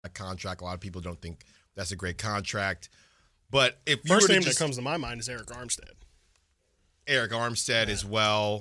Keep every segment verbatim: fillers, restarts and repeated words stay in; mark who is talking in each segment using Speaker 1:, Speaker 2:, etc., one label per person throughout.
Speaker 1: contract. A lot of people don't think that's a great contract. But if you
Speaker 2: First
Speaker 1: were
Speaker 2: name
Speaker 1: to just,
Speaker 2: that comes to my mind is Eric Armstead.
Speaker 1: Eric Armstead
Speaker 2: yeah.
Speaker 1: as well.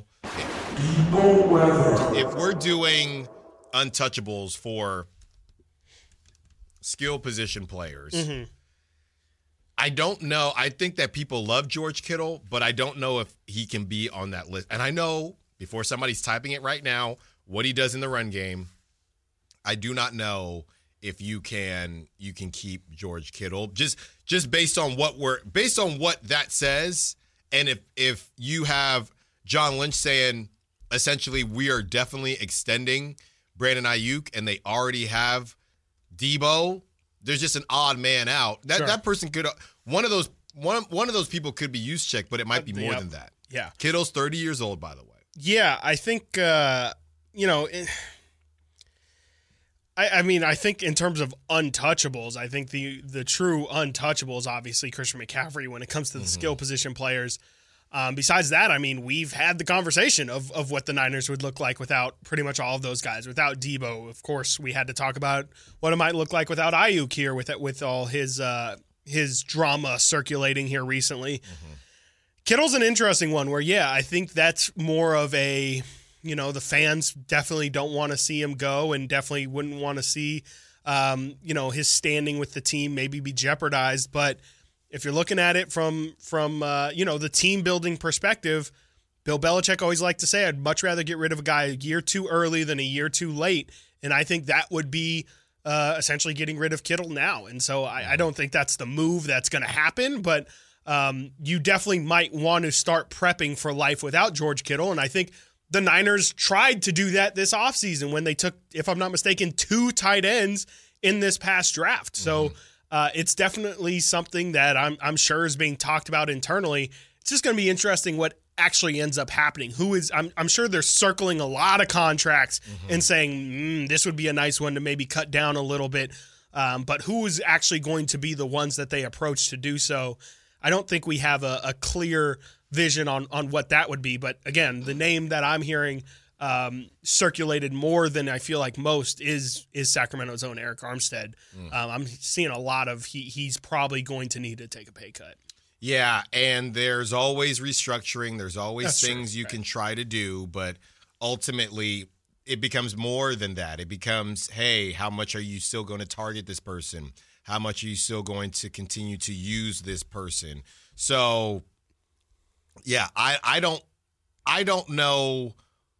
Speaker 1: If we're doing untouchables for skill position players, mm-hmm. I don't know. I think that people love George Kittle, but I don't know if he can be on that list. And I know, before somebody's typing it right now, what he does in the run game, I do not know if you can you can keep George Kittle. Just just based on what we're based on what that says, and if if you have John Lynch saying essentially we are definitely extending Brandon Ayuk and they already have Debo, there's just an odd man out. That
Speaker 2: sure.
Speaker 1: that person could one of those one one of those people could be use checked, but it might be more
Speaker 2: yep.
Speaker 1: than that.
Speaker 2: Yeah.
Speaker 1: Kittle's thirty years old, by the way.
Speaker 2: Yeah, I think uh, you know, it, I I mean, I think in terms of untouchables, I think the the true untouchables obviously Christian McCaffrey when it comes to the mm-hmm. skill position players. Um, besides that, I mean, we've had the conversation of of what the Niners would look like without pretty much all of those guys. Without Debo, of course, we had to talk about what it might look like without Ayuk here, with with all his uh, his drama circulating here recently. Mm-hmm. Kittle's an interesting one where, yeah, I think that's more of a, you know, the fans definitely don't want to see him go and definitely wouldn't want to see, um, you know, his standing with the team maybe be jeopardized. But if you're looking at it from, from uh, you know, the team building perspective, Bill Belichick always liked to say, I'd much rather get rid of a guy a year too early than a year too late. And I think that would be uh, essentially getting rid of Kittle now. And so I, I don't think that's the move that's going to happen, but Um, you definitely might want to start prepping for life without George Kittle. And I think the Niners tried to do that this offseason when they took, if I'm not mistaken, two tight ends in this past draft. Mm-hmm. So uh, it's definitely something that I'm, I'm sure is being talked about internally. It's just going to be interesting what actually ends up happening. Who is, I'm, I'm sure they're circling a lot of contracts mm-hmm. and saying, mm, this would be a nice one to maybe cut down a little bit. Um, but who is actually going to be the ones that they approach to do so? I don't think we have a, a clear vision on, on what that would be. But again, the name that I'm hearing um, circulated more than I feel like most is is Sacramento's own Eric Armstead. Mm. Um, I'm seeing a lot of he he's probably going to need to take a pay cut.
Speaker 1: Yeah, and there's always restructuring. There's always
Speaker 2: That's
Speaker 1: things
Speaker 2: true,
Speaker 1: you
Speaker 2: right.
Speaker 1: can try to do, but ultimately it becomes more than that. It becomes, hey, how much are you still going to target this person? How much are you still going to continue to use this person? So, yeah, I, I don't I don't know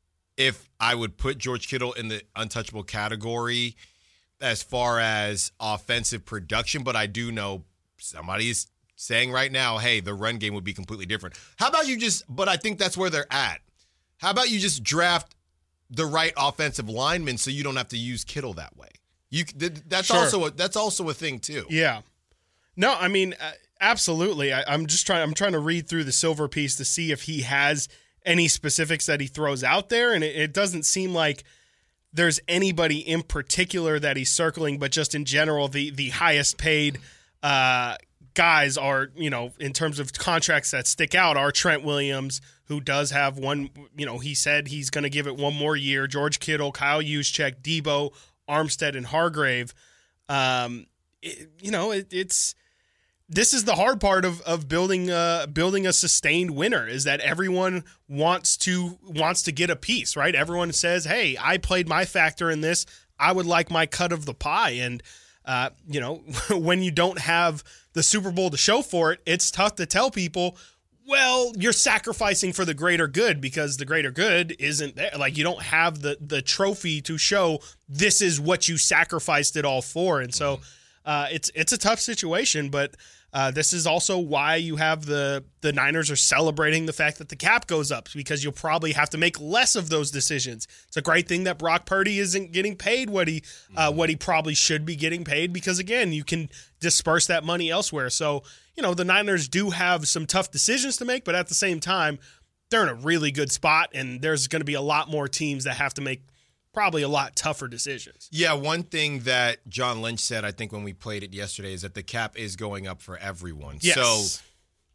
Speaker 1: if I would put George Kittle in the untouchable category as far as offensive production, but I do know somebody is saying right now, hey, the run game would be completely different. How about you just, but I think that's where they're at. How about you just draft the right offensive lineman so you don't have to use Kittle that way? You that's
Speaker 2: sure.
Speaker 1: also a, that's also a thing too.
Speaker 2: Yeah, no, I mean uh, absolutely. I, I'm just trying. I'm trying to read through the Silver piece to see if he has any specifics that he throws out there, and it, it doesn't seem like there's anybody in particular that he's circling. But just in general, the the highest paid uh, guys are, you know, in terms of contracts that stick out, are Trent Williams, who does have one. You know, he said he's going to give it one more year. George Kittle, Kyle Juszczyk, Debo, Armstead, and Hargrave. Um, it, you know, it, it's this is the hard part of of building uh building a sustained winner, is that everyone wants to wants to get a piece, right? Everyone says, "Hey, I played my factor in this. I would like my cut of the pie." And uh, you know, when you don't have the Super Bowl to show for it, it's tough to tell people, well, you're sacrificing for the greater good, because the greater good isn't there. Like, you don't have the the trophy to show this is what you sacrificed it all for. And so uh, it's it's a tough situation, but uh, this is also why you have the, the Niners are celebrating the fact that the cap goes up, because you'll probably have to make less of those decisions. It's a great thing that Brock Purdy isn't getting paid what he uh, what he probably should be getting paid, because, again, you can disperse that money elsewhere. So, you know, the Niners do have some tough decisions to make, but at the same time, they're in a really good spot, and there's going to be a lot more teams that have to make probably a lot tougher decisions.
Speaker 1: Yeah, one thing that John Lynch said, I think when we played it yesterday, is that the cap is going up for everyone.
Speaker 2: Yes.
Speaker 1: So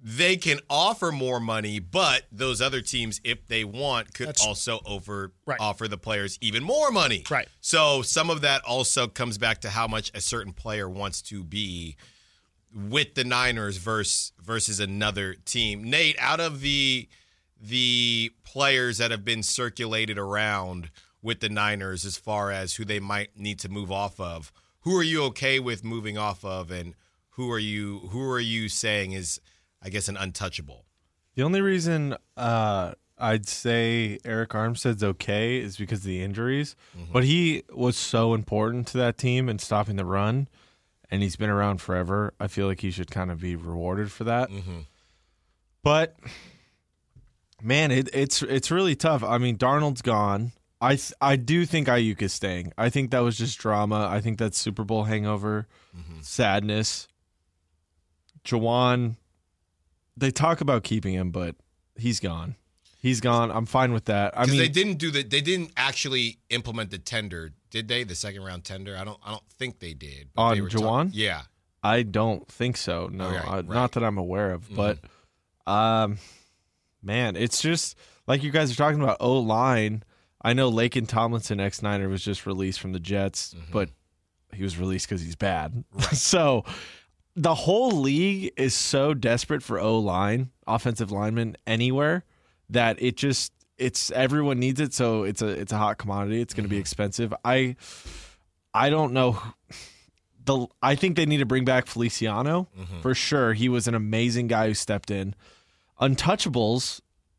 Speaker 1: they can offer more money, but those other teams, if they want, could
Speaker 2: That's,
Speaker 1: also over
Speaker 2: right.
Speaker 1: offer the players even more money.
Speaker 2: Right.
Speaker 1: So some of that also comes back to how much a certain player wants to be with the Niners versus versus another team. Nate, out of the the players that have been circulated around with the Niners as far as who they might need to move off of, who are you okay with moving off of, and who are you who are you saying is, I guess, an untouchable?
Speaker 3: The only reason uh, I'd say Eric Armstead's okay is because of the injuries, mm-hmm. but he was so important to that team and stopping the run, and he's been around forever. I feel like he should kind of be rewarded for that.
Speaker 1: Mm-hmm.
Speaker 3: But man, it, it's it's really tough. I mean, Darnold's gone. I th- I do think Ayuk is staying. I think that was just drama. I think that's Super Bowl hangover, mm-hmm. sadness. Juwan, they talk about keeping him, but he's gone. He's gone. I'm fine with that. I mean,
Speaker 1: they didn't do the. They didn't actually implement the tender, did they? The second round tender. I don't. I don't think they did. But
Speaker 3: on
Speaker 1: they were
Speaker 3: Juwan,
Speaker 1: talk- yeah.
Speaker 3: I don't think so. No,
Speaker 1: okay,
Speaker 3: uh,
Speaker 1: right.
Speaker 3: not that I'm aware of.
Speaker 1: Mm-hmm.
Speaker 3: But, um, man, it's just like you guys are talking about O line. I know Laken Tomlinson, ex-Niner, was just released from the Jets, mm-hmm. but he was released because he's bad. Right. So the whole league is so desperate for O-line, offensive linemen anywhere, that it just it's everyone needs it. So it's a it's a hot commodity. It's going to mm-hmm. be expensive. I I don't know. The I think they need to bring back Feliciano mm-hmm. for sure. He was an amazing guy who stepped in. Untouchables.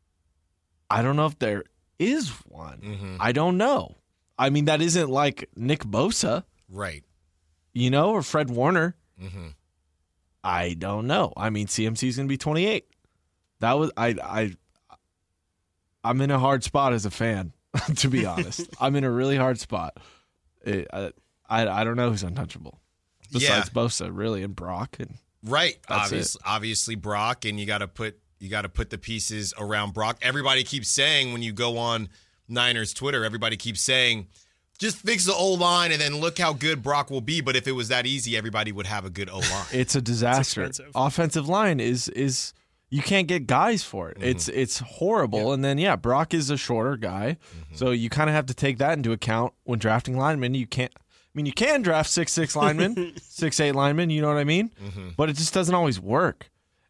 Speaker 3: I don't know if there is one. Mm-hmm. I don't know. I mean, that isn't like Nick Bosa,
Speaker 1: right?
Speaker 3: You know, or Fred Warner.
Speaker 1: Mm-hmm.
Speaker 3: I don't know. I mean, C M C is going to be twenty-eight. That was I. I. I'm in a hard spot as a fan, to be honest. I'm in a really hard spot. It, I, I. I don't know who's untouchable besides yeah. Bosa, really, and Brock. And
Speaker 1: right. Obviously, obviously Brock, and you got to put. You got to put the pieces around Brock. Everybody keeps saying when you go on Niners Twitter, everybody keeps saying, just fix the O-line and then look how good Brock will be. But if it was that easy, everybody would have a good O-line.
Speaker 3: It's a disaster. It's Offensive line is is you can't get guys for it. Mm-hmm. It's it's horrible. Yeah. And then yeah, Brock is a shorter guy, mm-hmm. so you kind of have to take that into account when drafting linemen. You can't. I mean, you can draft six six linemen, six eight linemen. You know what I mean? Mm-hmm. But it just doesn't always work.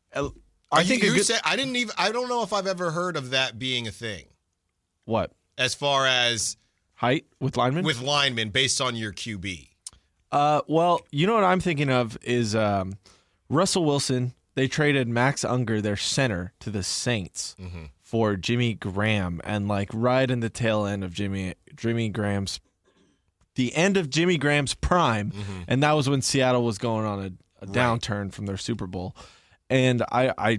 Speaker 1: I you, think you good, say, I didn't even. I don't know if I've ever heard of that being a thing.
Speaker 3: What?
Speaker 1: As far as
Speaker 3: height with linemen?
Speaker 1: With linemen, based on your Q B.
Speaker 3: Uh, well, you know what I'm thinking of is um, Russell Wilson. They traded Max Unger, their center, to the Saints mm-hmm. for Jimmy Graham, and like right in the tail end of Jimmy Jimmy Graham's, the end of Jimmy Graham's prime, mm-hmm. and that was when Seattle was going on a, a right. downturn from their Super Bowl. And I, I,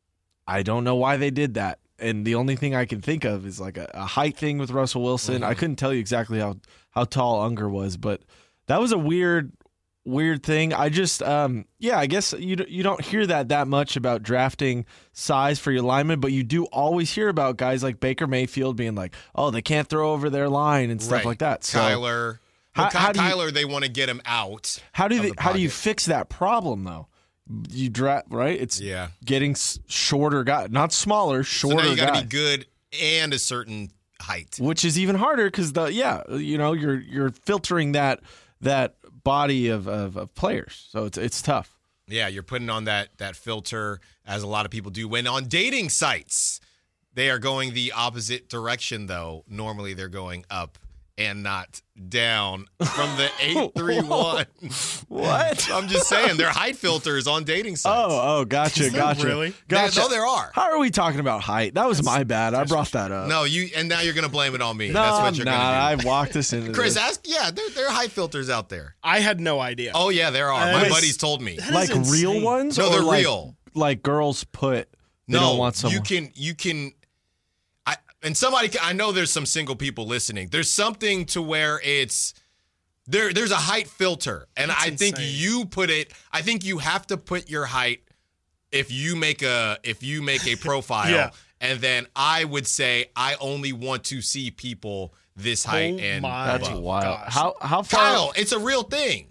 Speaker 3: I don't know why they did that. And the only thing I can think of is like a, a height thing with Russell Wilson. Mm-hmm. I couldn't tell you exactly how, how tall Unger was, but that was a weird, weird thing. I just, um, yeah, I guess you you don't hear that that much about drafting size for your linemen, but you do always hear about guys like Baker Mayfield being like, oh, they can't throw over their line and stuff
Speaker 1: right.
Speaker 3: like that. So,
Speaker 1: Kyler,
Speaker 3: how,
Speaker 1: well,
Speaker 3: how
Speaker 1: Kyler,
Speaker 3: you,
Speaker 1: they want to get him out.
Speaker 3: How do they,
Speaker 1: the
Speaker 3: how do you fix that problem though? You draft right. It's
Speaker 1: yeah.
Speaker 3: getting shorter guy, not smaller, shorter.
Speaker 1: So now you got to
Speaker 3: guy.
Speaker 1: be good and a certain height,
Speaker 3: which is even harder because the yeah, you know, you're you're filtering that that body of, of, of players, so it's it's tough.
Speaker 1: Yeah, you're putting on that that filter, as a lot of people do when on dating sites. They are going the opposite direction, though. Normally, they're going up and not down from the eight three one.
Speaker 3: What?
Speaker 1: I'm just saying, there are height filters on dating sites.
Speaker 3: Oh, oh, gotcha, gotcha.
Speaker 2: Really?
Speaker 3: Gotcha.
Speaker 1: There, no, there are.
Speaker 3: How are we talking about height? That was that's, my bad. I brought that up.
Speaker 1: No, you, and now you're going to blame it on me.
Speaker 3: No,
Speaker 1: that's what you're
Speaker 3: nah,
Speaker 1: going to
Speaker 3: do. I walked us into
Speaker 1: Chris,
Speaker 3: this.
Speaker 1: ask, yeah, there, there are height filters out there.
Speaker 2: I had no idea.
Speaker 1: Oh, yeah, there are.
Speaker 2: Uh,
Speaker 1: my
Speaker 2: is,
Speaker 1: buddies told me.
Speaker 3: Like real
Speaker 2: insane.
Speaker 3: ones?
Speaker 1: No,
Speaker 3: or
Speaker 1: they're
Speaker 3: like,
Speaker 1: real.
Speaker 3: Like girls put, they
Speaker 1: no,
Speaker 3: don't want someone.
Speaker 1: you can, you can, I, and somebody, I know there's some single people listening. There's something to where it's, there. there's a height filter. And
Speaker 2: That's
Speaker 1: I think
Speaker 2: insane.
Speaker 1: you put it, I think you have to put your height if you make a, if you make a profile.
Speaker 2: Yeah.
Speaker 1: And then I would say, I only want to see people this height
Speaker 2: oh
Speaker 1: and
Speaker 2: my
Speaker 3: That's
Speaker 1: above.
Speaker 3: wild.
Speaker 2: gosh.
Speaker 3: How, how far?
Speaker 1: Kyle, it's a real thing.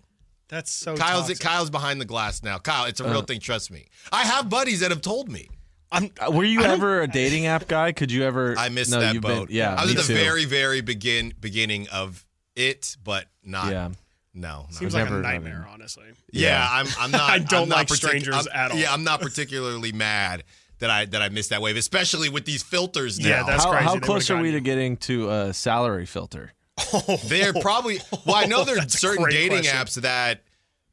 Speaker 2: That's so
Speaker 1: Kyle's
Speaker 2: toxic.
Speaker 1: Kyle's behind the glass now. Kyle, it's a real
Speaker 3: Uh.
Speaker 1: thing. Trust me. I have buddies that have told me.
Speaker 2: I'm,
Speaker 3: Uh, Were you
Speaker 2: I don't-
Speaker 3: ever a dating app guy? Could you ever?
Speaker 1: I missed
Speaker 3: no,
Speaker 1: that
Speaker 3: you've
Speaker 1: boat.
Speaker 3: Been, yeah,
Speaker 1: I was
Speaker 3: me
Speaker 1: at the
Speaker 3: too.
Speaker 1: very, very begin beginning of it, but not.
Speaker 3: Yeah.
Speaker 1: No. not
Speaker 2: Seems
Speaker 1: really.
Speaker 2: like a
Speaker 3: never-
Speaker 2: nightmare, honestly.
Speaker 1: Yeah, I'm. I'm not.
Speaker 2: I don't
Speaker 1: I'm not
Speaker 2: like
Speaker 1: partic-
Speaker 2: strangers
Speaker 1: I'm-
Speaker 2: at all.
Speaker 1: Yeah, I'm not particularly mad that I that I missed that wave, especially with these filters now.
Speaker 2: Yeah, that's
Speaker 3: How,
Speaker 2: crazy.
Speaker 3: how
Speaker 2: They
Speaker 3: close
Speaker 2: would've
Speaker 3: are we
Speaker 2: gotten
Speaker 3: to
Speaker 2: you.
Speaker 3: getting to a salary filter?
Speaker 1: They're probably. Well, I know there's
Speaker 2: That's a
Speaker 1: certain
Speaker 2: great
Speaker 1: dating
Speaker 2: question.
Speaker 1: apps that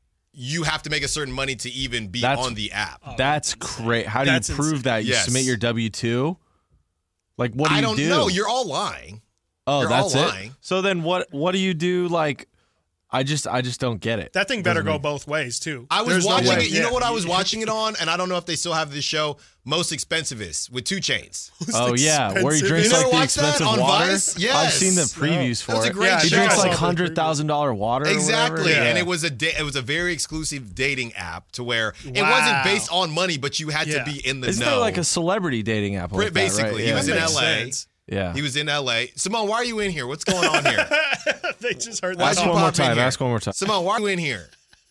Speaker 1: you have to make a certain money to even be
Speaker 3: That's-
Speaker 1: on the app.
Speaker 3: That's great. How do
Speaker 2: That's
Speaker 3: you prove
Speaker 2: insane.
Speaker 3: that? You
Speaker 1: Yes.
Speaker 3: submit your W two. Like, what do
Speaker 1: I
Speaker 3: you
Speaker 1: don't
Speaker 3: do?
Speaker 1: know. You're all lying.
Speaker 3: oh,
Speaker 1: you're
Speaker 3: that's
Speaker 1: all
Speaker 3: it.
Speaker 1: lying.
Speaker 3: So then, what? What do you do? Like, I just, I just don't get it.
Speaker 2: That thing better
Speaker 3: Doesn't
Speaker 2: go
Speaker 3: make-
Speaker 2: both ways, too.
Speaker 1: I was
Speaker 2: There's no
Speaker 1: watching
Speaker 2: way-
Speaker 1: it. You know
Speaker 2: yeah.
Speaker 1: what I was watching it on, and I don't know if they still have this show. Most Expensivest with Two Chains.
Speaker 3: Oh yeah, where he
Speaker 2: expensive.
Speaker 3: drinks
Speaker 1: You never
Speaker 3: like the
Speaker 1: watched that
Speaker 3: expensive
Speaker 1: on
Speaker 3: water.
Speaker 1: Vice? Yes.
Speaker 3: I've seen the previews
Speaker 1: That was
Speaker 3: for
Speaker 1: a
Speaker 3: it.
Speaker 1: great
Speaker 2: Yeah,
Speaker 3: he
Speaker 1: show.
Speaker 3: drinks
Speaker 2: I saw
Speaker 3: like
Speaker 2: the
Speaker 3: hundred thousand dollar water. or
Speaker 1: Exactly,
Speaker 3: whatever.
Speaker 1: and
Speaker 2: Yeah.
Speaker 1: it was a da- it was a very exclusive dating app to where it
Speaker 2: Wow.
Speaker 1: wasn't based on money, but you had
Speaker 2: Yeah.
Speaker 1: to be in the
Speaker 3: Isn't
Speaker 1: know.
Speaker 3: there like a celebrity dating app? Like
Speaker 1: Basically,
Speaker 3: that, right?
Speaker 1: he
Speaker 3: yeah.
Speaker 1: was in
Speaker 2: That makes
Speaker 1: L A.
Speaker 2: sense.
Speaker 3: Yeah.
Speaker 1: He was in L A. Simone, why are you in here? What's going on here?
Speaker 2: They just heard
Speaker 1: Why'd
Speaker 2: that.
Speaker 3: Ask
Speaker 1: you
Speaker 3: one more
Speaker 1: pop in
Speaker 3: time.
Speaker 1: here?
Speaker 3: Ask one more time.
Speaker 1: Simone, why are you in here?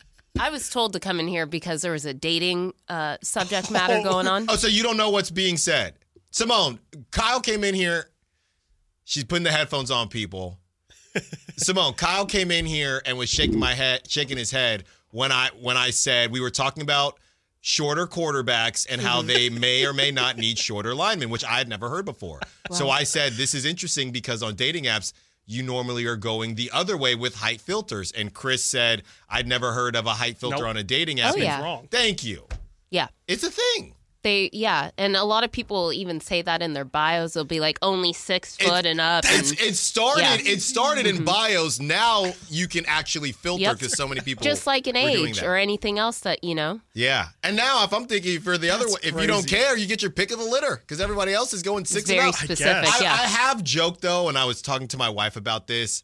Speaker 4: I was told to come in here because there was a dating uh, subject matter going on.
Speaker 1: Oh, so you don't know what's being said. Simone, Kyle came in here. She's putting the headphones on, people. Simone, Kyle came in here and was shaking my head, shaking his head when I when I said we were talking about shorter quarterbacks and how they may or may not need shorter linemen, which I had never heard before. So I said this is interesting because on dating apps you normally are going the other way with height filters. And Chris said I'd never heard of a height filter
Speaker 2: Nope.
Speaker 1: on a dating app.
Speaker 4: Oh, yeah.
Speaker 2: Wrong.
Speaker 1: Thank you.
Speaker 4: Yeah.
Speaker 1: It's a thing.
Speaker 4: They yeah, and a lot of people even say that in their bios. They'll be like only six
Speaker 1: It's-
Speaker 4: foot and up.
Speaker 1: It's,
Speaker 4: And
Speaker 1: it started.
Speaker 4: Yeah.
Speaker 1: It started in bios. Now you can actually filter
Speaker 4: Yep.
Speaker 1: because so many people
Speaker 4: just like an
Speaker 1: were doing
Speaker 4: age
Speaker 1: that.
Speaker 4: or anything else that you know.
Speaker 1: Yeah, and now if I'm thinking for the other
Speaker 2: That's
Speaker 1: way, if you don't
Speaker 2: crazy.
Speaker 1: care, you get your pick of the litter because everybody else is going
Speaker 4: It's
Speaker 1: six
Speaker 4: very
Speaker 1: and up.
Speaker 4: specific.
Speaker 2: guess.
Speaker 1: I,
Speaker 4: Yeah.
Speaker 1: I have joked though, and I was talking to my wife about this.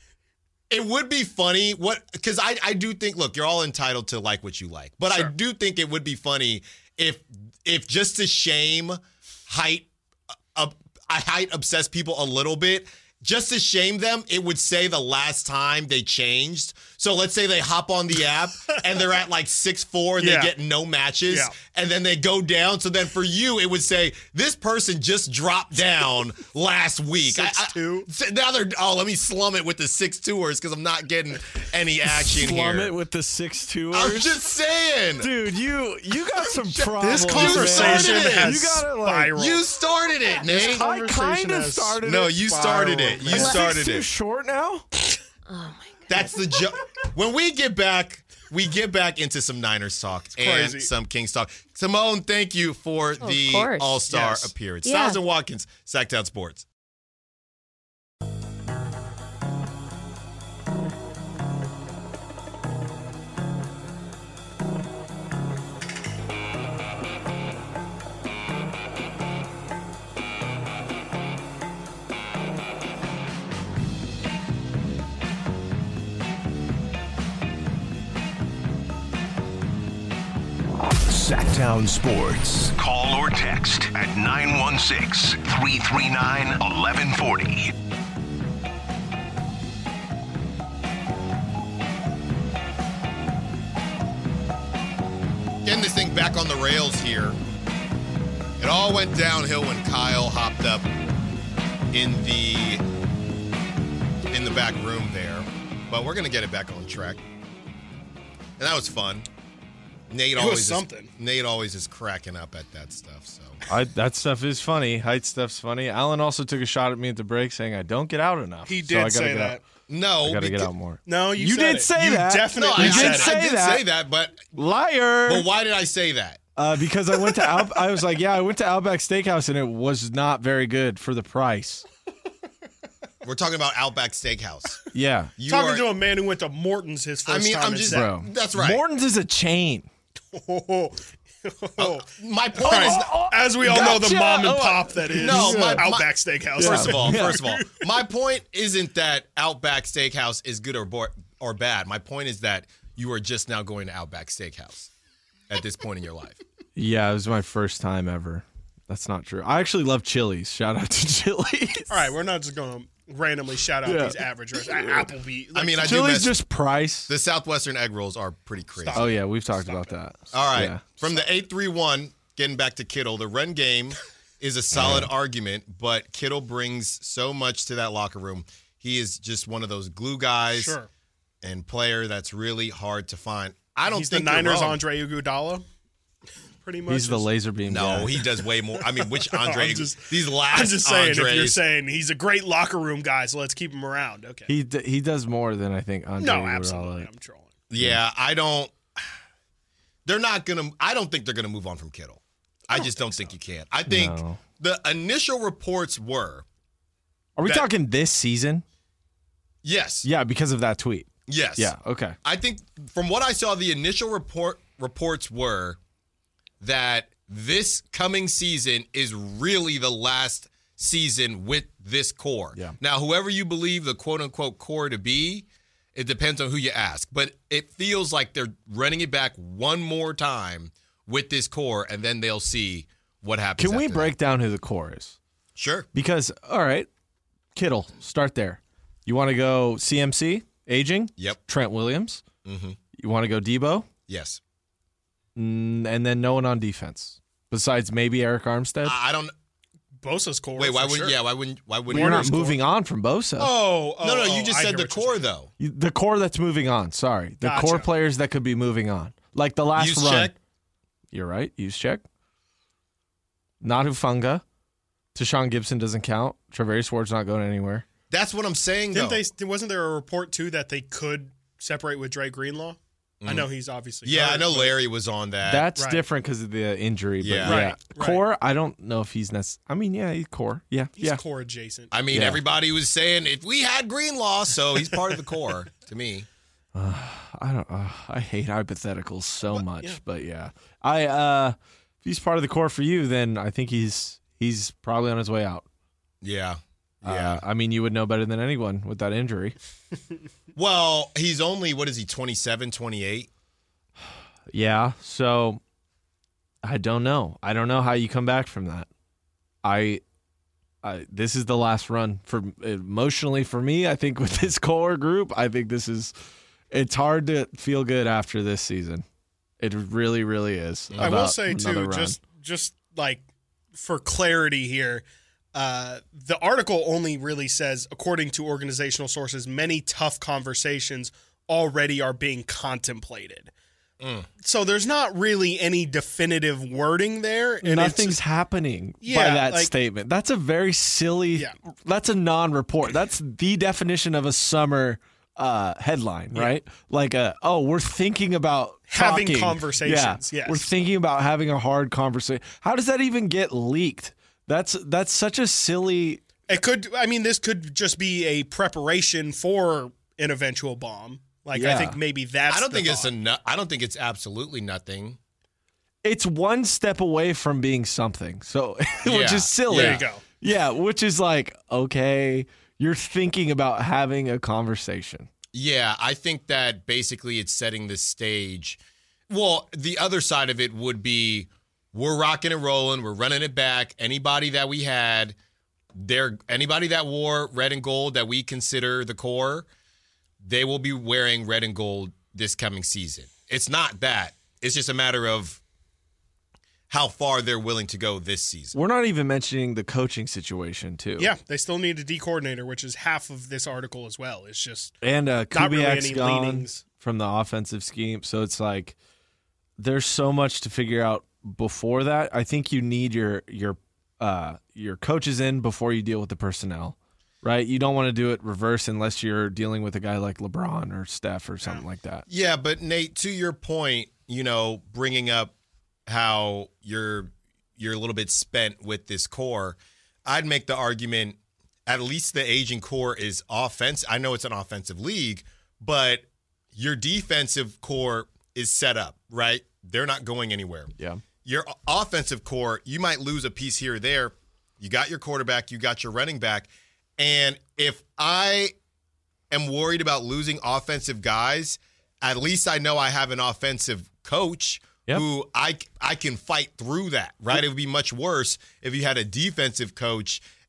Speaker 1: It would be funny what because I I do think look, you're all entitled to like what you like, but I
Speaker 2: Sure.
Speaker 1: do think it would be funny if if just to shame height uh, height obsessed people a little bit. Just to shame them, it would say the last time they changed. So let's say they hop on the app and they're at like six foot four and
Speaker 2: Yeah.
Speaker 1: they get no matches.
Speaker 2: Yeah.
Speaker 1: And then they go down. So then for you, it would say, this person just dropped down last week. I- I-
Speaker 2: six two
Speaker 1: so now they're, oh, let me slum it with the six two-ers because I'm not getting any action
Speaker 3: Slum
Speaker 1: here.
Speaker 3: it with the six two.
Speaker 1: I'm just saying.
Speaker 3: Dude, you you got some problems.
Speaker 2: This
Speaker 3: man.
Speaker 2: conversation
Speaker 1: started it.
Speaker 2: has
Speaker 3: You gotta, like-
Speaker 2: spiraled.
Speaker 1: You started it, Nate.
Speaker 3: I
Speaker 2: conversation
Speaker 3: kind of
Speaker 2: has
Speaker 3: started.
Speaker 1: No,
Speaker 3: it.
Speaker 1: you started it. You
Speaker 3: Six
Speaker 1: started
Speaker 3: too
Speaker 1: it.
Speaker 3: short now.
Speaker 1: That's the joke. When we get back, we get back into some Niners talk and
Speaker 2: crazy.
Speaker 1: some Kings talk. Simone, thank you for
Speaker 4: Oh,
Speaker 1: the
Speaker 4: of course.
Speaker 1: All-Star
Speaker 2: Yes.
Speaker 1: appearance.
Speaker 4: Yeah.
Speaker 1: Styles and Watkins, Sacktown Sports.
Speaker 5: Sacktown Sports. Call or text at nine one six, three three nine, one one four zero.
Speaker 1: Getting this thing back on the rails here. It all went downhill when Kyle hopped up in the in the back room there. But we're gonna get it back on track. And that was fun. Nate
Speaker 2: was
Speaker 1: always is-
Speaker 2: something.
Speaker 1: Nate always is cracking up at that stuff. So
Speaker 3: I, that stuff is funny. Height stuff's funny. Alan also took a shot at me at the break, saying I don't get out enough.
Speaker 2: He
Speaker 3: So
Speaker 2: did
Speaker 3: I gotta
Speaker 2: say
Speaker 3: get
Speaker 2: that.
Speaker 3: Out.
Speaker 1: no,
Speaker 3: I gotta get
Speaker 1: beca-
Speaker 3: out more.
Speaker 2: No, you,
Speaker 3: You
Speaker 2: said
Speaker 3: did
Speaker 2: it.
Speaker 3: say
Speaker 2: you
Speaker 3: that.
Speaker 1: No,
Speaker 2: Definitely
Speaker 1: I,
Speaker 3: You
Speaker 2: said
Speaker 3: did
Speaker 1: I,
Speaker 2: it.
Speaker 3: say
Speaker 1: I did
Speaker 3: that.
Speaker 1: say that, but
Speaker 3: Liar.
Speaker 1: but why did I say that?
Speaker 3: Uh, because I went to Out, I was like, yeah, I went to Outback Steakhouse and it was not very good for the price.
Speaker 1: We're talking about Outback Steakhouse.
Speaker 3: Yeah,
Speaker 1: You
Speaker 2: Talking
Speaker 1: are,
Speaker 2: to a man who went to Morton's his first
Speaker 1: I mean,
Speaker 2: time
Speaker 1: I'm
Speaker 2: in
Speaker 1: just
Speaker 2: Sac-
Speaker 3: bro.
Speaker 1: That's right.
Speaker 3: Morton's is a chain.
Speaker 2: Oh, oh.
Speaker 1: My point is
Speaker 2: As we all know, the
Speaker 3: Gotcha.
Speaker 2: mom and
Speaker 3: Oh,
Speaker 2: pop that is
Speaker 1: No, my- my-
Speaker 2: Outback Steakhouse.
Speaker 1: First of all,
Speaker 3: Yeah.
Speaker 1: first of all, my point isn't that Outback Steakhouse is good or bo- or bad. My point is that you are just now going to Outback Steakhouse at this point in your life.
Speaker 3: Yeah, it was my first time ever. That's not true. I actually love Chili's. Shout out to Chili's.
Speaker 2: All right, we're not just going to randomly shout out
Speaker 3: Yeah.
Speaker 2: these average restaurants. Applebee's.
Speaker 1: I mean, I do
Speaker 3: Chili's
Speaker 1: mess.
Speaker 3: just price.
Speaker 1: The Southwestern egg rolls are pretty crazy.
Speaker 2: Stop.
Speaker 3: Oh yeah, we've talked about that.
Speaker 1: All right.
Speaker 3: Yeah.
Speaker 1: From the eight three one, getting back to Kittle, the run game is a solid argument, but Kittle brings so much to that locker room. He is just one of those glue guys
Speaker 2: Sure.
Speaker 1: and player that's really hard to find. I don't
Speaker 2: He's
Speaker 1: think
Speaker 2: the
Speaker 1: you're
Speaker 2: Niners
Speaker 1: wrong.
Speaker 2: Andre Iguodala. Pretty much.
Speaker 3: He's the
Speaker 2: Is-
Speaker 3: laser beam.
Speaker 1: No,
Speaker 3: guy.
Speaker 1: he does way more. I mean, which Andre?
Speaker 2: I'm just-
Speaker 1: these last
Speaker 2: I'm just saying,
Speaker 1: Andres,
Speaker 2: if you're saying he's a great locker room guy, so let's keep him around. Okay.
Speaker 3: He d- he does more than I think Andre
Speaker 2: no,
Speaker 3: Iguodala.
Speaker 2: absolutely. I'm trolling.
Speaker 1: yeah, I don't. They're not gonna. I don't think they're gonna move on from Kittle. I, just don't think, think you can. I think
Speaker 3: No.
Speaker 1: the initial reports were
Speaker 3: Are we
Speaker 1: that-
Speaker 3: talking this season?
Speaker 1: yes,
Speaker 3: Yeah, because of that tweet.
Speaker 1: yes,
Speaker 3: Yeah. Okay.
Speaker 1: I think from what I saw, the initial report reports were that this coming season is really the last season with this core.
Speaker 3: Yeah.
Speaker 1: Now, whoever you believe the quote unquote core to be, it depends on who you ask. But it feels like they're running it back one more time with this core, and then they'll see what happens.
Speaker 3: Can we
Speaker 1: after
Speaker 3: break
Speaker 1: that.
Speaker 3: down who the core is?
Speaker 1: Sure.
Speaker 3: Because all right, Kittle, start there. You want to go C M C aging?
Speaker 1: Yep.
Speaker 3: Trent Williams.
Speaker 1: Mm-hmm.
Speaker 3: You want to go Debo?
Speaker 1: Yes.
Speaker 3: Mm, and then no one on defense besides maybe Eric Armstead.
Speaker 1: I I don't.
Speaker 2: Bosa's core.
Speaker 1: Wait. Why
Speaker 2: for
Speaker 1: wouldn't?
Speaker 2: sure.
Speaker 1: Yeah. Why wouldn't? Why wouldn't?
Speaker 3: You're not
Speaker 2: Warner's core.
Speaker 3: moving on from Bosa.
Speaker 2: Oh, oh,
Speaker 1: no, no.
Speaker 2: oh,
Speaker 1: You just
Speaker 2: I
Speaker 1: said
Speaker 2: hear
Speaker 1: the
Speaker 2: what you're
Speaker 1: core,
Speaker 2: saying.
Speaker 1: though.
Speaker 3: You- The core that's moving on. Sorry, the
Speaker 2: Gotcha.
Speaker 3: core players that could be moving on, like the last
Speaker 1: Use
Speaker 3: run.
Speaker 1: check.
Speaker 3: You're right. Use check. Not Hufanga. Tashawn Gibson doesn't count. Travarius Ward's not going anywhere.
Speaker 1: That's what I'm saying. Though.
Speaker 2: Didn't they? Wasn't there a report too that they could separate with Dre Greenlaw? I know he's obviously.
Speaker 1: Yeah, I
Speaker 2: hurt,
Speaker 1: know
Speaker 2: but-
Speaker 1: Larry was on that.
Speaker 3: That's
Speaker 2: Right.
Speaker 3: different because of the injury. But
Speaker 1: Yeah.
Speaker 3: yeah,
Speaker 2: Right, right.
Speaker 3: core. I don't know if he's necessary. I mean, yeah, he's core. Yeah,
Speaker 2: He's
Speaker 3: yeah.
Speaker 2: core adjacent.
Speaker 1: I mean,
Speaker 3: Yeah.
Speaker 1: everybody was saying if we had Greenlaw, so he's part of the core to me.
Speaker 3: I don't. Uh, I hate hypotheticals so much,
Speaker 2: yeah.
Speaker 3: but yeah, I. uh If he's part of the core for you, then I think he's he's probably on his way out.
Speaker 1: Yeah.
Speaker 3: Uh,
Speaker 1: Yeah.
Speaker 3: I mean, you would know better than anyone with that injury.
Speaker 1: Well, he's only, what is he, twenty-seven, twenty-eight?
Speaker 3: Yeah. So I don't know. I don't know how you come back from that. I, I this is the last run for emotionally for me. I think with this core group, I think this is. It's hard to feel good after this season. It really, really is.
Speaker 2: I will
Speaker 3: about
Speaker 2: say too,
Speaker 3: another run.
Speaker 2: just just like for clarity here, uh, the article only really says, according to organizational sources, many tough conversations already are being contemplated.
Speaker 1: Mm.
Speaker 2: So there's not really any definitive wording there. And
Speaker 3: Nothing's
Speaker 2: it's,
Speaker 3: happening by
Speaker 2: Yeah,
Speaker 3: that
Speaker 2: like-
Speaker 3: statement. That's a very silly.
Speaker 2: Yeah.
Speaker 3: That's a non-report. That's the definition of a summer uh, headline, right? Like a oh, we're thinking about
Speaker 2: Having
Speaker 3: talking.
Speaker 2: conversations,
Speaker 3: Yeah,
Speaker 2: yes.
Speaker 3: we're thinking about having a hard conversation. How does that even get leaked? That's that's such a silly.
Speaker 2: it could. I mean, this could just be a preparation for an eventual bomb. Like I
Speaker 3: Yeah.
Speaker 2: think maybe that's.
Speaker 1: I don't
Speaker 2: the
Speaker 1: think it's
Speaker 2: thought.
Speaker 1: a. nu- I don't think it's absolutely nothing.
Speaker 3: It's one step away from being something. So, which
Speaker 1: Yeah.
Speaker 3: is silly.
Speaker 2: There you go.
Speaker 3: Yeah, which is like okay, you're thinking about having a conversation.
Speaker 1: Yeah, I think that basically it's setting the stage. Well, the other side of it would be we're rocking and rolling, we're running it back. Anybody that we had, there anybody that wore red and gold that we consider the core, they will be wearing red and gold this coming season. It's not that. It's just a matter of how far they're willing to go this season.
Speaker 3: We're not even mentioning the coaching situation too.
Speaker 2: Yeah, they still need a D coordinator, which is half of this article as well. It's just
Speaker 3: And uh,
Speaker 2: Not really
Speaker 3: Kubiak's
Speaker 2: any
Speaker 3: gone
Speaker 2: leanings.
Speaker 3: from the offensive scheme, so it's like there's so much to figure out before that. I think you need your your uh, your coaches in before you deal with the personnel, right? You don't want to do it reverse unless you're dealing with a guy like LeBron or Steph or something like that.
Speaker 1: Yeah, but Nate, to your point, you know, bringing up how you're you're a little bit spent with this core, I'd make the argument at least the aging core is offense. I know it's an offensive league, but your defensive core is set up, right? They're not going anywhere.
Speaker 3: Yeah.
Speaker 1: Your offensive core, you might lose a piece here or there. You got your quarterback, you got your running back. And if I am worried about losing offensive guys, at least I know I have an offensive coach
Speaker 3: Yep.
Speaker 1: who I I can fight through that, right? It would be much worse if you had a defensive coach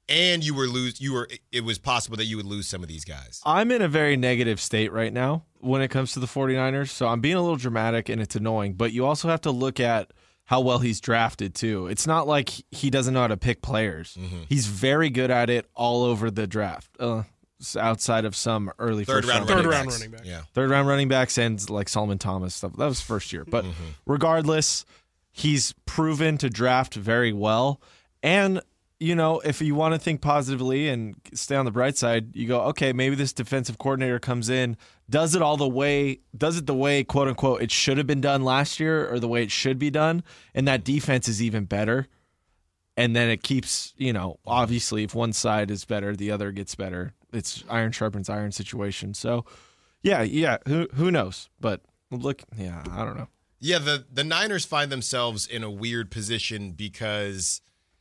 Speaker 1: and you were lose you were it was possible that you would lose some of these guys.
Speaker 3: I'm in a very negative state right now when it comes to the 49ers, so I'm being a little dramatic and it's annoying, but you also have to look at how well he's drafted too. It's not like he doesn't know how to pick players. Mm-hmm. He's very good at it all over the draft. Uh, outside of some early
Speaker 1: third
Speaker 3: first
Speaker 1: round,
Speaker 3: round
Speaker 2: third
Speaker 1: running
Speaker 2: round
Speaker 1: backs.
Speaker 2: running back.
Speaker 1: Yeah.
Speaker 3: Third round running backs and like Solomon Thomas stuff. That was first year. But mm-hmm. regardless, he's proven to draft very well. And, you know, if you want to think positively and stay on the bright side, you go, okay, maybe this defensive coordinator comes in, does it all the way, does it the way, quote unquote, it should have been done last year or the way it should be done. And that defense is even better. And then it keeps, you know, obviously if one side is better, the other gets better. It's iron sharpens iron situation. So, yeah, yeah, who who knows? But look, yeah, I don't know.
Speaker 1: Yeah, the, the Niners find themselves in a weird position because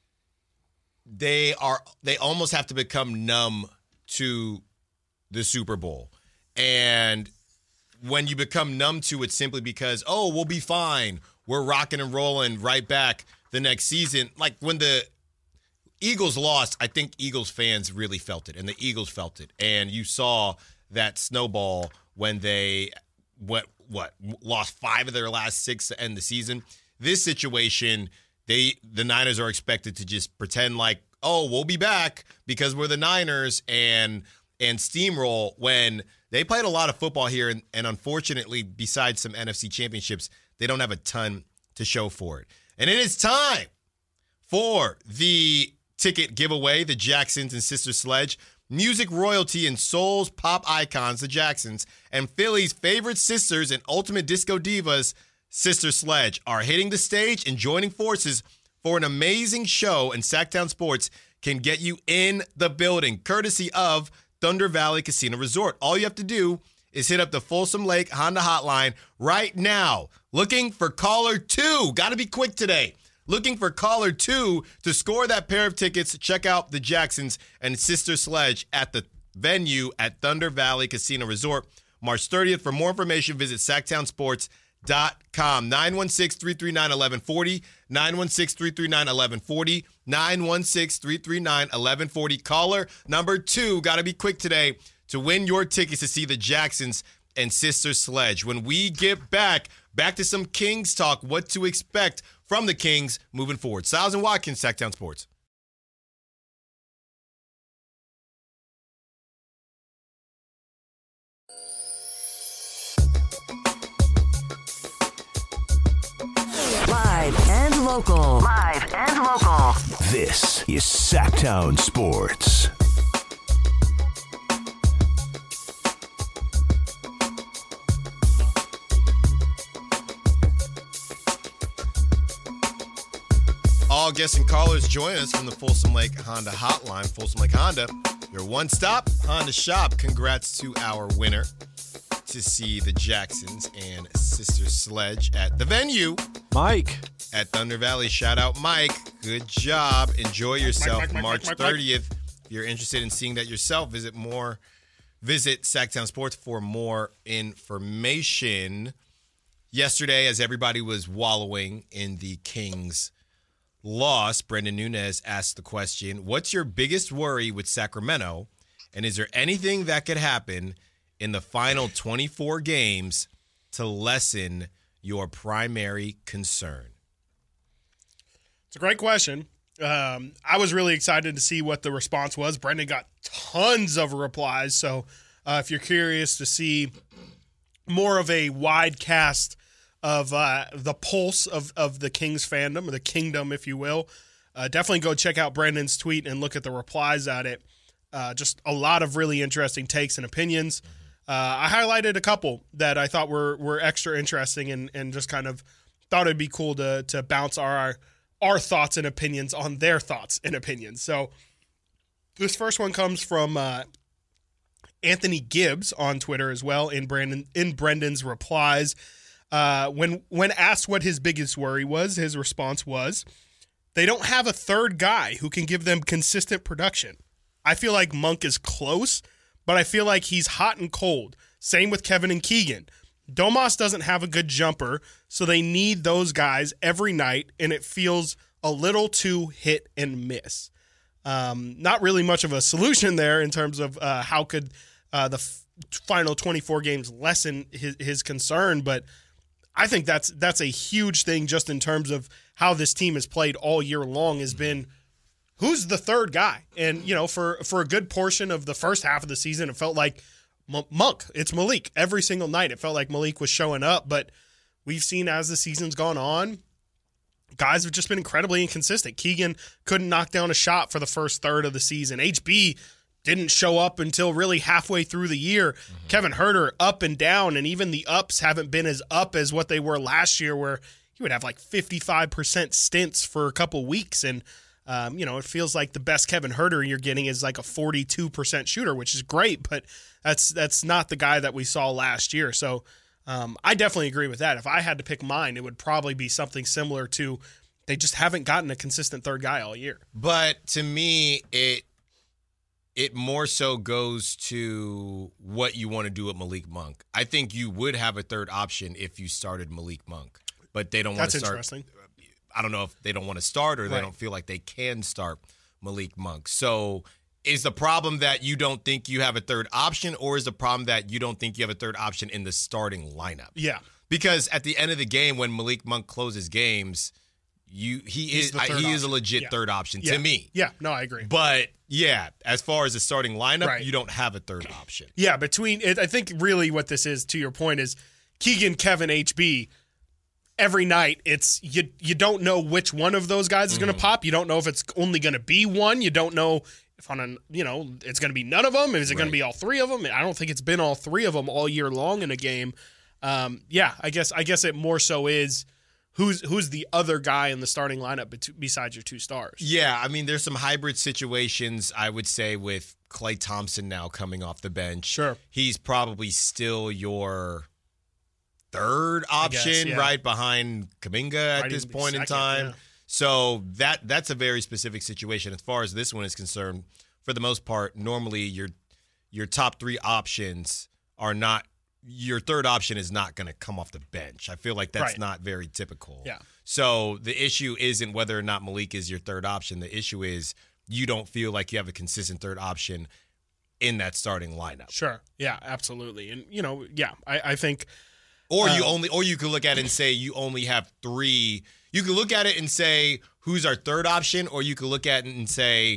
Speaker 1: they are they almost have to become numb to the Super Bowl. And when you become numb to it simply because, oh, we'll be fine, we're rocking and rolling right back the next season. Like when the Eagles lost, I think Eagles fans really felt it, and the Eagles felt it. And you saw that snowball when they what what lost five of their last six to end the season. This situation, they the Niners are expected to just pretend like, oh, we'll be back because we're the Niners and and steamroll when they played a lot of football here, and, and unfortunately, besides some N F C championships, they don't have a ton to show for it. And it is time for the ticket giveaway, the Jacksons and Sister Sledge. Music royalty and soul's pop icons, the Jacksons, and Philly's favorite sisters and ultimate disco divas, Sister Sledge, are hitting the stage and joining forces for an amazing show, and Sacktown Sports can get you in the building, courtesy of Thunder Valley Casino Resort. All you have to do is hit up the Folsom Lake Honda hotline right now. Looking for caller two. Got to be quick today. Looking for caller two to score that pair of tickets. Check out the Jacksons and Sister Sledge at the venue at Thunder Valley Casino Resort, March thirtieth. For more information, visit sacktown sports dot com. nine one six, three three nine, one one four zero. nine one six, three three nine, one one four zero. nine one six, three three nine, one one four zero. Caller number two. Got to be quick today to win your tickets to see the Jacksons and Sister Sledge. When we get back, back to some Kings talk, what to expect from the Kings moving forward. Styles and Watkins, Sacktown Sports.
Speaker 6: Live and local. Live and local.
Speaker 5: This is Sacktown Sports.
Speaker 1: All guests and callers join us from the Folsom Lake Honda hotline. Folsom Lake Honda, your one-stop Honda shop. Congrats to our winner to see the Jacksons and Sister Sledge at the venue.
Speaker 3: Mike.
Speaker 1: At Thunder Valley. Shout out, Mike. Good job. Enjoy yourself.
Speaker 2: Mike, Mike, Mike,
Speaker 1: March
Speaker 2: Mike, Mike,
Speaker 1: thirtieth. If you're interested in seeing that yourself, visit more. Visit Sacktown Sports for more information. Yesterday, as everybody was wallowing in the Kings loss, Brendan Nunez asked the question, what's your biggest worry with Sacramento? And is there anything that could happen in the final twenty-four games to lessen your primary concern?
Speaker 2: It's a great question. Um, I was really excited to see what the response was. Brendan got tons of replies. So uh, if you're curious to see more of a wide cast of uh, the pulse of, of the Kings fandom, or the kingdom, if you will, uh, definitely go check out Brendan's tweet and look at the replies at it. Uh, just a lot of really interesting takes and opinions. Uh, I highlighted a couple that I thought were were extra interesting, and, and just kind of thought it'd be cool to to bounce our our thoughts and opinions on their thoughts and opinions. So this first one comes from uh, Anthony Gibbs on Twitter as well, in Brandon in Brendan's replies. Uh, when when asked what his biggest worry was, his response was, they don't have a third guy who can give them consistent production. I feel like Monk is close, but I feel like he's hot and cold. Same with Kevin and Keegan. Domas doesn't have a good jumper, so they need those guys every night, and it feels a little too hit and miss. Um, not really much of a solution there in terms of uh, how could uh, the f- final twenty-four games lessen his, his concern, but I think that's that's a huge thing just in terms of how this team has played all year long has been who's the third guy. And, you know, for, for a good portion of the first half of the season, it felt like M- Monk, it's Malik. Every single night it felt like Malik was showing up, but we've seen as the season's gone on, guys have just been incredibly inconsistent. Keegan couldn't knock down a shot for the first third of the season. H B didn't show up until really halfway through the year. Mm-hmm. Kevin Huerter up and down, and even the ups haven't been as up as what they were last year, where he would have like fifty-five percent stints for a couple weeks. And, um, you know, it feels like the best Kevin Huerter you're getting is like a forty-two percent shooter, which is great, but that's that's not the guy that we saw last year. So um, I definitely agree with that. If I had to pick mine, it would probably be something similar to they just haven't gotten a consistent third guy all year.
Speaker 1: But to me, it it more so goes to what you want to do with Malik Monk. I think you would have a third option if you started Malik Monk, but they don't want
Speaker 2: That's
Speaker 1: to start.
Speaker 2: interesting.
Speaker 1: I don't know if they don't want to start or they
Speaker 2: Right.
Speaker 1: don't feel like they can start Malik Monk. So is the problem that you don't think you have a third option, or is the problem that you don't think you have a third option in the starting lineup?
Speaker 2: Yeah.
Speaker 1: Because at the end of the game, when Malik Monk closes games, you he
Speaker 2: He's
Speaker 1: is
Speaker 2: the
Speaker 1: I,
Speaker 2: third
Speaker 1: he is a
Speaker 2: option.
Speaker 1: legit
Speaker 2: Yeah.
Speaker 1: third option
Speaker 2: Yeah.
Speaker 1: to me.
Speaker 2: Yeah, no, I agree.
Speaker 1: But yeah, as far as the starting lineup,
Speaker 2: Right.
Speaker 1: you don't have a third option.
Speaker 2: Yeah, between it, I think really what this is, to your point, is Keegan, Kevin, H B. Every night, it's you. You don't know which one of those guys is
Speaker 1: Mm-hmm.
Speaker 2: going to pop. You don't know if it's only going to be one. You don't know if on a you know it's going to be none of them. Is it going
Speaker 1: Right.
Speaker 2: to be all three of them? I don't think it's been all three of them all year long in a game. Um, yeah, I guess I guess it more so is who's who's the other guy in the starting lineup bet- besides your two stars.
Speaker 1: Yeah, I mean, there's some hybrid situations, I would say, with Klay Thompson now coming off the bench.
Speaker 2: Sure.
Speaker 1: He's probably still your third
Speaker 2: guess,
Speaker 1: option,
Speaker 2: yeah.
Speaker 1: right behind Kuminga at
Speaker 2: Might
Speaker 1: this
Speaker 2: even be
Speaker 1: point in
Speaker 2: second,
Speaker 1: time.
Speaker 2: yeah.
Speaker 1: So that that's a very specific situation. As far as this one is concerned, for the most part, normally your your top three options are not your third option is not going to come off the bench. I feel like that's
Speaker 2: Right.
Speaker 1: not very typical.
Speaker 2: Yeah.
Speaker 1: So the issue isn't whether or not Malik is your third option. The issue is you don't feel like you have a consistent third option in that starting lineup.
Speaker 2: Sure. Yeah, absolutely. And you know, yeah, I, I think
Speaker 1: Or you
Speaker 2: Um,
Speaker 1: only or you could look at it and say you only have three. You could look at it and say who's our third option, or you could look at it and say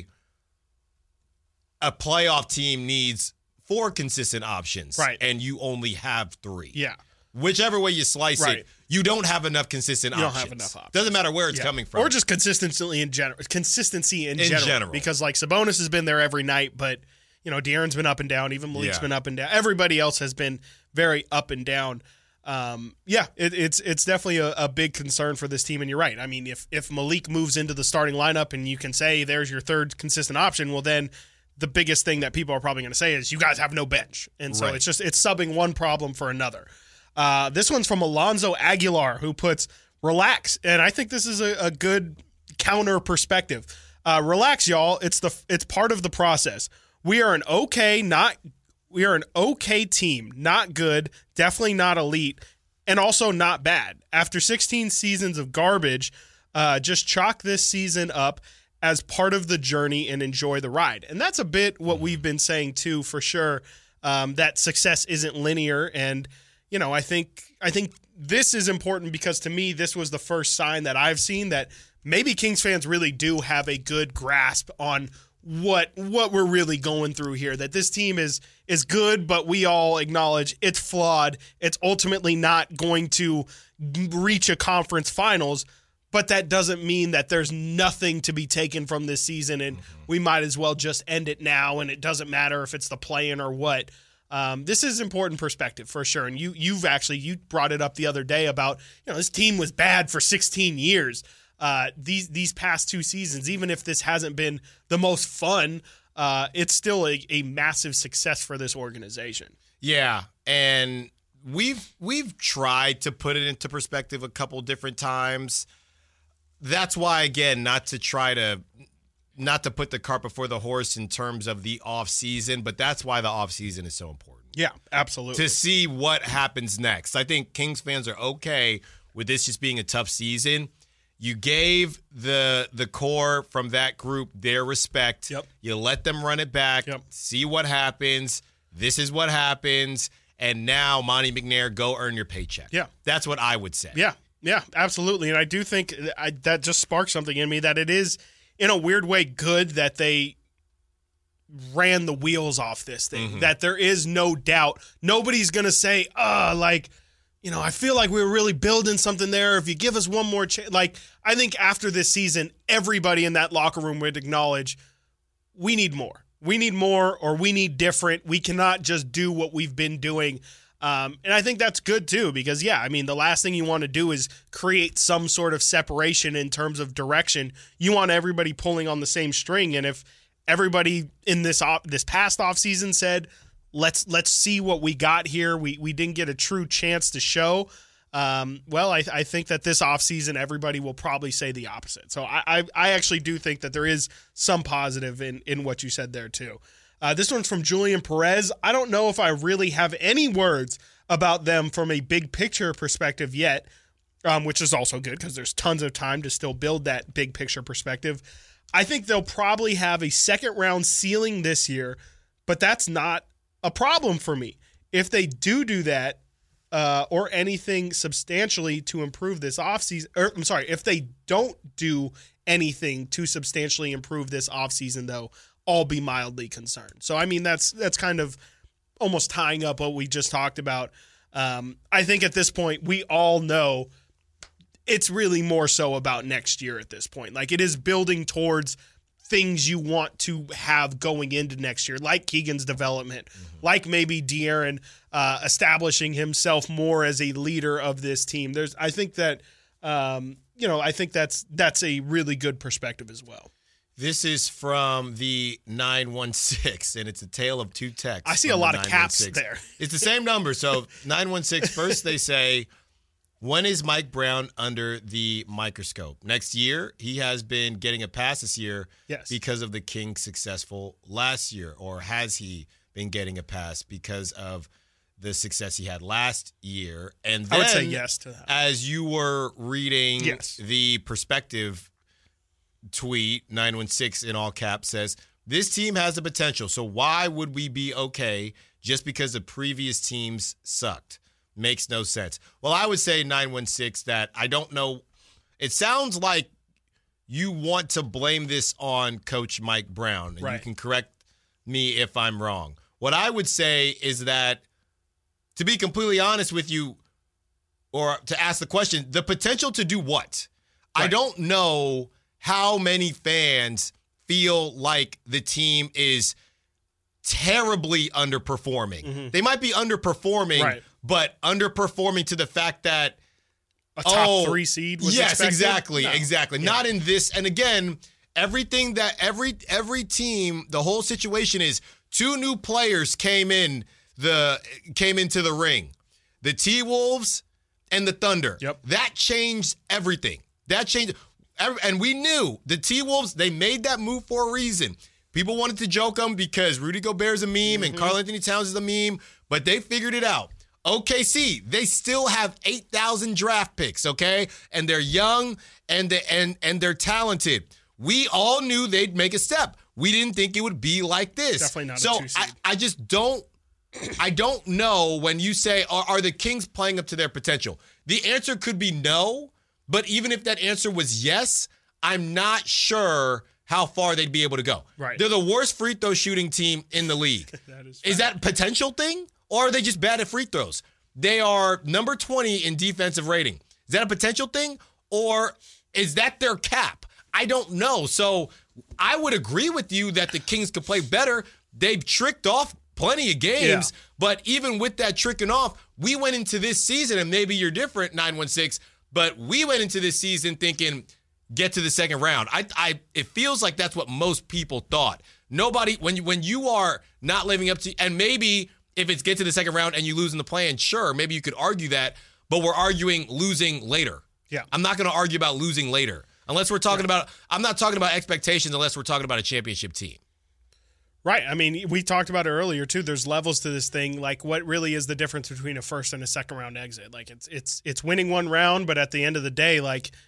Speaker 1: a playoff team needs four consistent options.
Speaker 2: Right.
Speaker 1: And you only have three.
Speaker 2: yeah.
Speaker 1: Whichever way you slice
Speaker 2: Right.
Speaker 1: it, you don't have enough consistent
Speaker 2: You don't
Speaker 1: options.
Speaker 2: have enough options.
Speaker 1: Doesn't matter where it's
Speaker 2: Yeah.
Speaker 1: coming from.
Speaker 2: Or just consistency in general. Consistency in,
Speaker 1: In
Speaker 2: general,
Speaker 1: general.
Speaker 2: Because like Sabonis has been there every night, but you know, De'Aaron's been up and down. Even Malik's
Speaker 1: Yeah.
Speaker 2: been up and down. Everybody else has been very up and down. Um, yeah, it, it's it's definitely a, a big concern for this team. And you're right. I mean, if if Malik moves into the starting lineup and you can say there's your third consistent option, well then the biggest thing that people are probably going to say is you guys have no bench. And so
Speaker 1: Right.
Speaker 2: it's just it's subbing one problem for another. Uh, this one's from Alonzo Aguilar, who puts relax, and I think this is a, a good counter perspective. Uh, relax, y'all. It's the it's part of the process. We are an okay, not we are an okay team, not good, definitely not elite, and also not bad. After sixteen seasons of garbage, uh, just chalk this season up as part of the journey and enjoy the ride. And that's a bit what we've been saying too, for sure. Um, that success isn't linear, and you know, I think I think this is important because to me, this was the first sign that I've seen that maybe Kings fans really do have a good grasp on what what we're really going through here. That this team is is good, but we all acknowledge it's flawed. It's ultimately not going to reach a conference finals, but that doesn't mean that there's nothing to be taken from this season, and mm-hmm. we might as well just end it now, and it doesn't matter if it's the play-in or what. Um, this is important perspective for sure, and you you've actually you brought it up the other day about you know this team was bad for sixteen years. Uh, these these past two seasons, even if this hasn't been the most fun, uh, it's still a, a massive success for this organization.
Speaker 1: Yeah, and we've we've tried to put it into perspective a couple different times. That's why, again, not to try to not to put the cart before the horse in terms of the off season, but that's why the off season is so important.
Speaker 2: Yeah, absolutely.
Speaker 1: To see what happens next. I think Kings fans are okay with this just being a tough season. You gave the the core from that group their respect.
Speaker 2: Yep.
Speaker 1: You let them run it back,
Speaker 2: Yep.
Speaker 1: see what happens. This is what happens. And now, Monty McNair, go earn your paycheck.
Speaker 2: Yeah.
Speaker 1: That's what I would say.
Speaker 2: Yeah, yeah, absolutely. And I do think I, that just sparked something in me that it is, in a weird way, good that they ran the wheels off this thing,
Speaker 1: Mm-hmm.
Speaker 2: that there is no doubt. Nobody's going to say, uh, like, you know, I feel like we were really building something there. If you give us one more chance, like, I think after this season, everybody in that locker room would acknowledge we need more. We need more, or we need different. We cannot just do what we've been doing. Um, and I think that's good too, because yeah, I mean, the last thing you want to do is create some sort of separation in terms of direction. You want everybody pulling on the same string. And if everybody in this op- this past offseason said, let's let's see what we got here, we we didn't get a true chance to show. Um, well, I, I think that this offseason, everybody will probably say the opposite. So I, I, I actually do think that there is some positive in, in what you said there too. Uh, this one's from Julian Perez. I don't know if I really have any words about them from a big picture perspective yet, um, which is also good because there's tons of time to still build that big picture perspective. I think they'll probably have a second round ceiling this year, but that's not a problem for me. If they do do that, Uh, or anything substantially to improve this offseason, or I'm sorry, if they don't do anything to substantially improve this offseason, though, I'll be mildly concerned. So, I mean, that's that's kind of almost tying up what we just talked about. Um, I think at this point, we all know it's really more so about next year at this point. Like, it is building towards things you want to have going into next year, like Keegan's development, mm-hmm. like maybe De'Aaron uh, establishing himself more as a leader of this team. There's, I think that, um, you know, I think that's that's a really good perspective as well.
Speaker 1: This is from the nine one six, and it's a tale of two texts.
Speaker 2: I see a lot of caps there.
Speaker 1: It's the same number. So nine one six, first they say, when is Mike Brown under the microscope? Next year, he has been getting a pass this year
Speaker 2: yes.
Speaker 1: because of the Kings' successful last year. Or has he been getting a pass because of the success he had last year? And then,
Speaker 2: I would say yes to that.
Speaker 1: As you were reading
Speaker 2: yes.
Speaker 1: the perspective tweet, nine one six in all caps says, this team has the potential, so why would we be okay just because the previous teams sucked? Makes no sense. Well, I would say nine one six that I don't know. It sounds like you want to blame this on Coach Mike Brown, and
Speaker 2: right.
Speaker 1: you can correct me if I'm wrong. What I would say is that, to be completely honest with you, or to ask the question, the potential to do what? Right. I don't know how many fans feel like the team is terribly underperforming. Mm-hmm. They might be underperforming,
Speaker 2: right.
Speaker 1: but underperforming to the fact that
Speaker 2: a top
Speaker 1: oh,
Speaker 2: three seed was
Speaker 1: yes,
Speaker 2: expected?
Speaker 1: exactly,
Speaker 2: No.
Speaker 1: exactly.
Speaker 2: Yeah.
Speaker 1: Not in this. And again, everything that every every team, the whole situation is two new players came in the came into the ring, the T-Wolves and the Thunder.
Speaker 2: Yep.
Speaker 1: That changed everything. That changed, and we knew the T-Wolves. They made that move for a reason. People wanted to joke them because Rudy Gobert's a meme mm-hmm. and Karl Anthony Towns is a meme, but they figured it out. O K C, they still have eight thousand draft picks, okay? And they're young and they, and and they're talented. We all knew they'd make a step. We didn't think it would be like this.
Speaker 2: Definitely not
Speaker 1: so
Speaker 2: a two seed.
Speaker 1: I, I just don't I don't know when you say are, are the Kings playing up to their potential? The answer could be no, but even if that answer was yes, I'm not sure how far they'd be able to go.
Speaker 2: Right.
Speaker 1: They're the worst free throw shooting team in the league.
Speaker 2: that is,
Speaker 1: is that a potential thing? Or are they just bad at free throws? They are number twenty in defensive rating. Is that a potential thing? Or is that their cap? I don't know. So I would agree with you that the Kings could play better. They've tricked off plenty of games.
Speaker 2: Yeah.
Speaker 1: But even with that tricking off, we went into this season, and maybe you're different, nine one six, but we went into this season thinking, get to the second round. I, I, it feels like that's what most people thought. Nobody, when you, when you are not living up to, and maybe if it's get to the second round and you lose in the play, and sure, maybe you could argue that, but we're arguing losing later.
Speaker 2: Yeah.
Speaker 1: I'm not going to argue about losing later. Unless we're talking yeah. about, I'm not talking about expectations unless we're talking about a championship team.
Speaker 2: Right. I mean, we talked about it earlier too. There's levels to this thing. Like, what really is the difference between a first and a second round exit? Like, it's it's it's winning one round, but at the end of the day, like,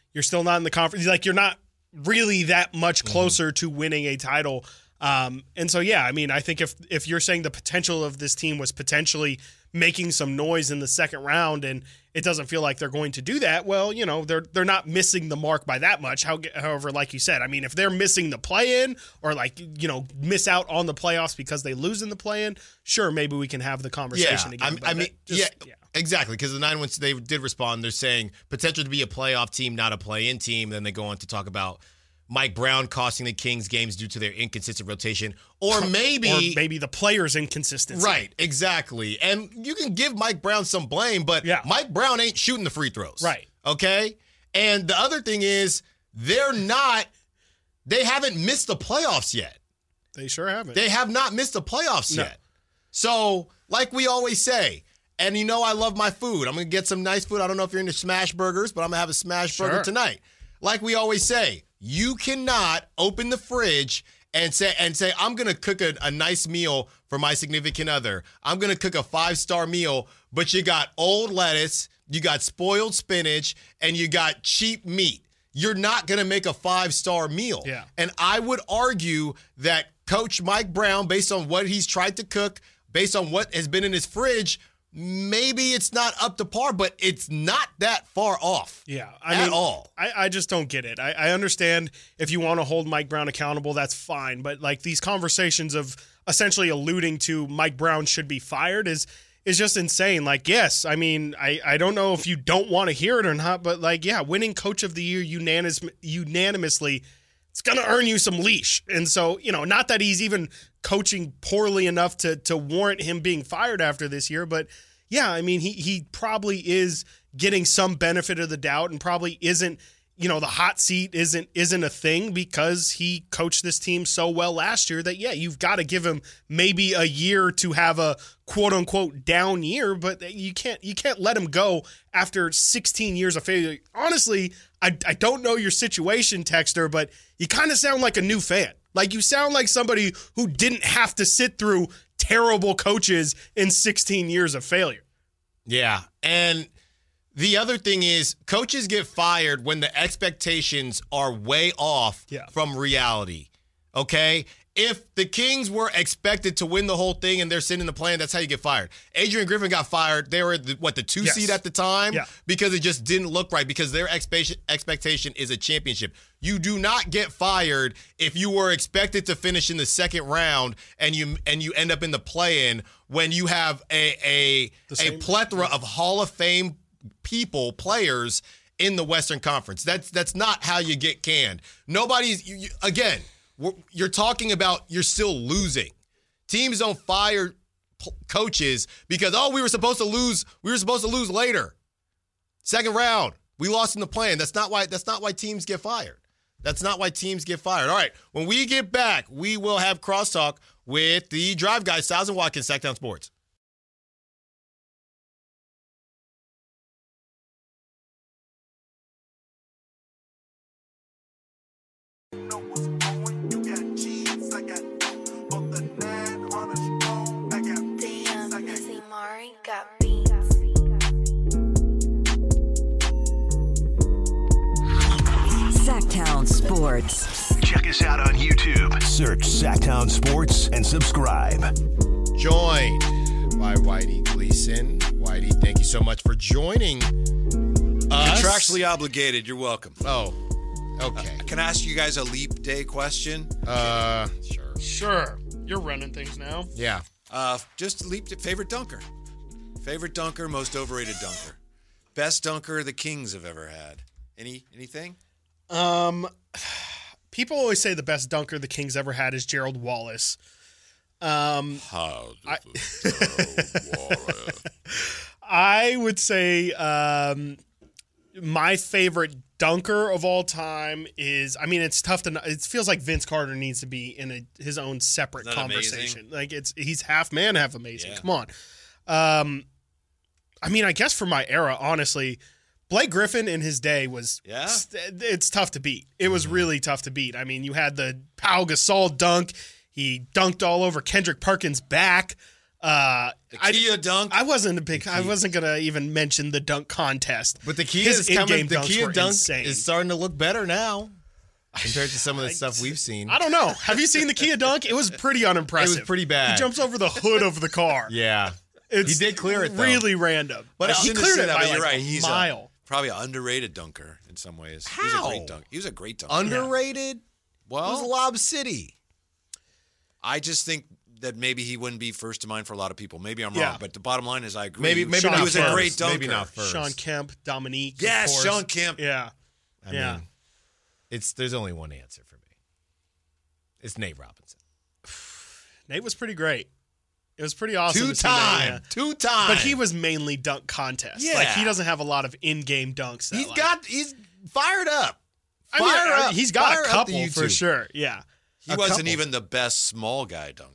Speaker 2: You're still not in the conference. Like, you're not really that much closer mm-hmm. to winning a title. Um, and so, yeah, I mean, I think if if you're saying the potential of this team was potentially making some noise in the second round and it doesn't feel like they're going to do that, well, you know, they're they're not missing the mark by that much. How, however, like you said, I mean, if they're missing the play-in or, like, you know, miss out on the playoffs because they lose in the play-in, sure, maybe we can have the conversation
Speaker 1: yeah,
Speaker 2: again.
Speaker 1: I, I mean,
Speaker 2: just,
Speaker 1: yeah,
Speaker 2: yeah,
Speaker 1: exactly, because the nine, once they did respond, they're saying potential to be a playoff team, not a play-in team. Then they go on to talk about Mike Brown costing the Kings games due to their inconsistent rotation, or maybe
Speaker 2: or maybe the players' inconsistency.
Speaker 1: Right, exactly. And you can give Mike Brown some blame, but
Speaker 2: yeah.
Speaker 1: Mike Brown ain't shooting the free throws.
Speaker 2: Right.
Speaker 1: Okay? And the other thing is they're not they haven't missed the playoffs yet.
Speaker 2: They sure haven't.
Speaker 1: They have not missed the playoffs
Speaker 2: no.
Speaker 1: yet. So, like we always say, and you know I love my food. I'm going to get some nice food. I don't know if you're into smash burgers, but I'm going to have a smash
Speaker 2: sure.
Speaker 1: burger tonight. Like we always say, you cannot open the fridge and say, and say I'm going to cook a, a nice meal for my significant other. I'm going to cook a five-star meal, but you got old lettuce, you got spoiled spinach, and you got cheap meat. You're not going to make a five-star meal.
Speaker 2: Yeah.
Speaker 1: And I would argue that Coach Mike Brown, based on what he's tried to cook, based on what has been in his fridge, maybe it's not up to par, but it's not that far off.
Speaker 2: Yeah, I
Speaker 1: at
Speaker 2: mean,
Speaker 1: all.
Speaker 2: I, I just don't get it. I, I understand if you want to hold Mike Brown accountable, that's fine. But like these conversations of essentially alluding to Mike Brown should be fired is is just insane. Like, yes, I mean, I, I don't know if you don't want to hear it or not, but like, yeah, winning Coach of the Year unanimous, unanimously, it's going to earn you some leash. And so, you know, not that he's even coaching poorly enough to to warrant him being fired after this year, but yeah, I mean, he he probably is getting some benefit of the doubt and probably isn't, you know, the hot seat isn't isn't a thing because he coached this team so well last year that, yeah, you've got to give him maybe a year to have a quote unquote down year, but you can't you can't let him go after sixteen years of failure. Honestly, I, I don't know your situation, Texter, but you kind of sound like a new fan. Like, you sound like somebody who didn't have to sit through terrible coaches in sixteen years of failure.
Speaker 1: Yeah. And the other thing is coaches get fired when the expectations are way off
Speaker 2: yeah.
Speaker 1: from reality. Okay? If the Kings were expected to win the whole thing and they're sitting in the play, that's how you get fired. Adrian Griffin got fired. They were, the, what, the two yes. seed at the time?
Speaker 2: Yeah.
Speaker 1: Because it just didn't look right because their expectation expectation is a championship. You do not get fired if you were expected to finish in the second round and you and you end up in the play-in when you have a a, a plethora of Hall of Fame people, players in the Western Conference. That's that's not how you get canned. Nobody's, you, you, again, you're talking about you're still losing. Teams don't fire p- coaches because, oh, we were supposed to lose. We were supposed to lose later. Second round, we lost in the play-in. That's not why. That's not why teams get fired. That's not why teams get fired. All right, when we get back, we will have crosstalk with the Drive Guys, Styles and Watkins, Sacktown Sports.
Speaker 6: Sacktown Sports.
Speaker 5: Check us out on YouTube. Search Sacktown Sports and subscribe.
Speaker 1: Joined by Whitey Gleason. Whitey, thank you so much for joining us.
Speaker 7: Contractually obligated. You're welcome.
Speaker 1: Oh, okay.
Speaker 7: Uh, can I ask you guys a leap day question?
Speaker 1: Uh, sure.
Speaker 2: Sure. You're running things now.
Speaker 1: Yeah.
Speaker 7: Uh, just leap to favorite dunker. Favorite dunker, most overrated dunker. Best dunker the Kings have ever had. Any anything?
Speaker 2: Um, people always say the best dunker the Kings ever had is Gerald Wallace. Um,
Speaker 7: How
Speaker 2: I,
Speaker 7: Wallace.
Speaker 2: I would say um, my favorite dunker of all time is, I mean, it's tough to, it feels like Vince Carter needs to be in a, his own separate conversation.
Speaker 7: Amazing?
Speaker 2: Like, it's, he's half man, half amazing.
Speaker 7: Yeah.
Speaker 2: Come on. Um, I mean, I guess for my era, honestly, Blake Griffin in his day was,
Speaker 7: yeah.
Speaker 2: it's tough to beat. It was really tough to beat. I mean, you had the Pau Gasol dunk. He dunked all over Kendrick Perkins' back. Uh,
Speaker 7: The
Speaker 2: I,
Speaker 7: Kia dunk.
Speaker 2: I wasn't a big. I wasn't gonna even mention the dunk contest.
Speaker 1: But the Kia
Speaker 2: His
Speaker 1: is coming.
Speaker 2: in-game
Speaker 1: The
Speaker 2: dunks
Speaker 1: Kia
Speaker 2: were
Speaker 1: dunk
Speaker 2: insane.
Speaker 1: is starting to look better now compared to some of the stuff we've seen.
Speaker 2: I don't know. Have you seen the Kia dunk? It was pretty unimpressive.
Speaker 1: It was pretty bad.
Speaker 2: He jumps over the hood of the car.
Speaker 1: Yeah,
Speaker 2: It's
Speaker 1: he did clear it, though.
Speaker 2: Really random.
Speaker 7: But I
Speaker 2: he
Speaker 7: shouldn't
Speaker 2: cleared
Speaker 7: have
Speaker 2: it
Speaker 7: said that,
Speaker 2: by
Speaker 7: but you're
Speaker 2: like
Speaker 7: right.
Speaker 2: a
Speaker 7: He's
Speaker 2: mile.
Speaker 7: A, probably an underrated dunker in some ways. He was a
Speaker 1: How?
Speaker 7: great dunk. He was a great dunker.
Speaker 1: underrated. It was
Speaker 7: Well,
Speaker 1: Lob City.
Speaker 7: I just think that maybe he wouldn't be first to mind for a lot of people. Maybe I'm
Speaker 2: Yeah.
Speaker 7: wrong, but the bottom line is I agree.
Speaker 1: Maybe maybe
Speaker 2: Sean
Speaker 1: not
Speaker 7: he was
Speaker 1: first.
Speaker 7: a great dunker.
Speaker 1: Maybe not first.
Speaker 2: Sean Kemp, Dominique. of
Speaker 7: Yes,
Speaker 2: course.
Speaker 7: Sean Kemp.
Speaker 2: Yeah.
Speaker 1: I
Speaker 2: yeah.
Speaker 1: mean, it's there's only one answer for me. It's Nate Robinson.
Speaker 2: Nate was pretty great. It was pretty awesome.
Speaker 1: Two
Speaker 2: to see that,
Speaker 1: time,
Speaker 2: yeah.
Speaker 1: two time.
Speaker 2: But he was mainly dunk contest.
Speaker 1: Yeah.
Speaker 2: Like he doesn't have a lot of in-game dunks. That,
Speaker 1: He's
Speaker 2: like-
Speaker 1: got. He's fired up.
Speaker 2: I mean,
Speaker 1: Fire
Speaker 2: I-
Speaker 1: up.
Speaker 2: he's got
Speaker 1: Fire
Speaker 2: a
Speaker 1: up
Speaker 2: couple
Speaker 1: the
Speaker 2: for
Speaker 1: YouTube.
Speaker 2: sure. Yeah.
Speaker 7: He
Speaker 1: A
Speaker 7: wasn't
Speaker 1: couple.
Speaker 7: even the best small guy dunker.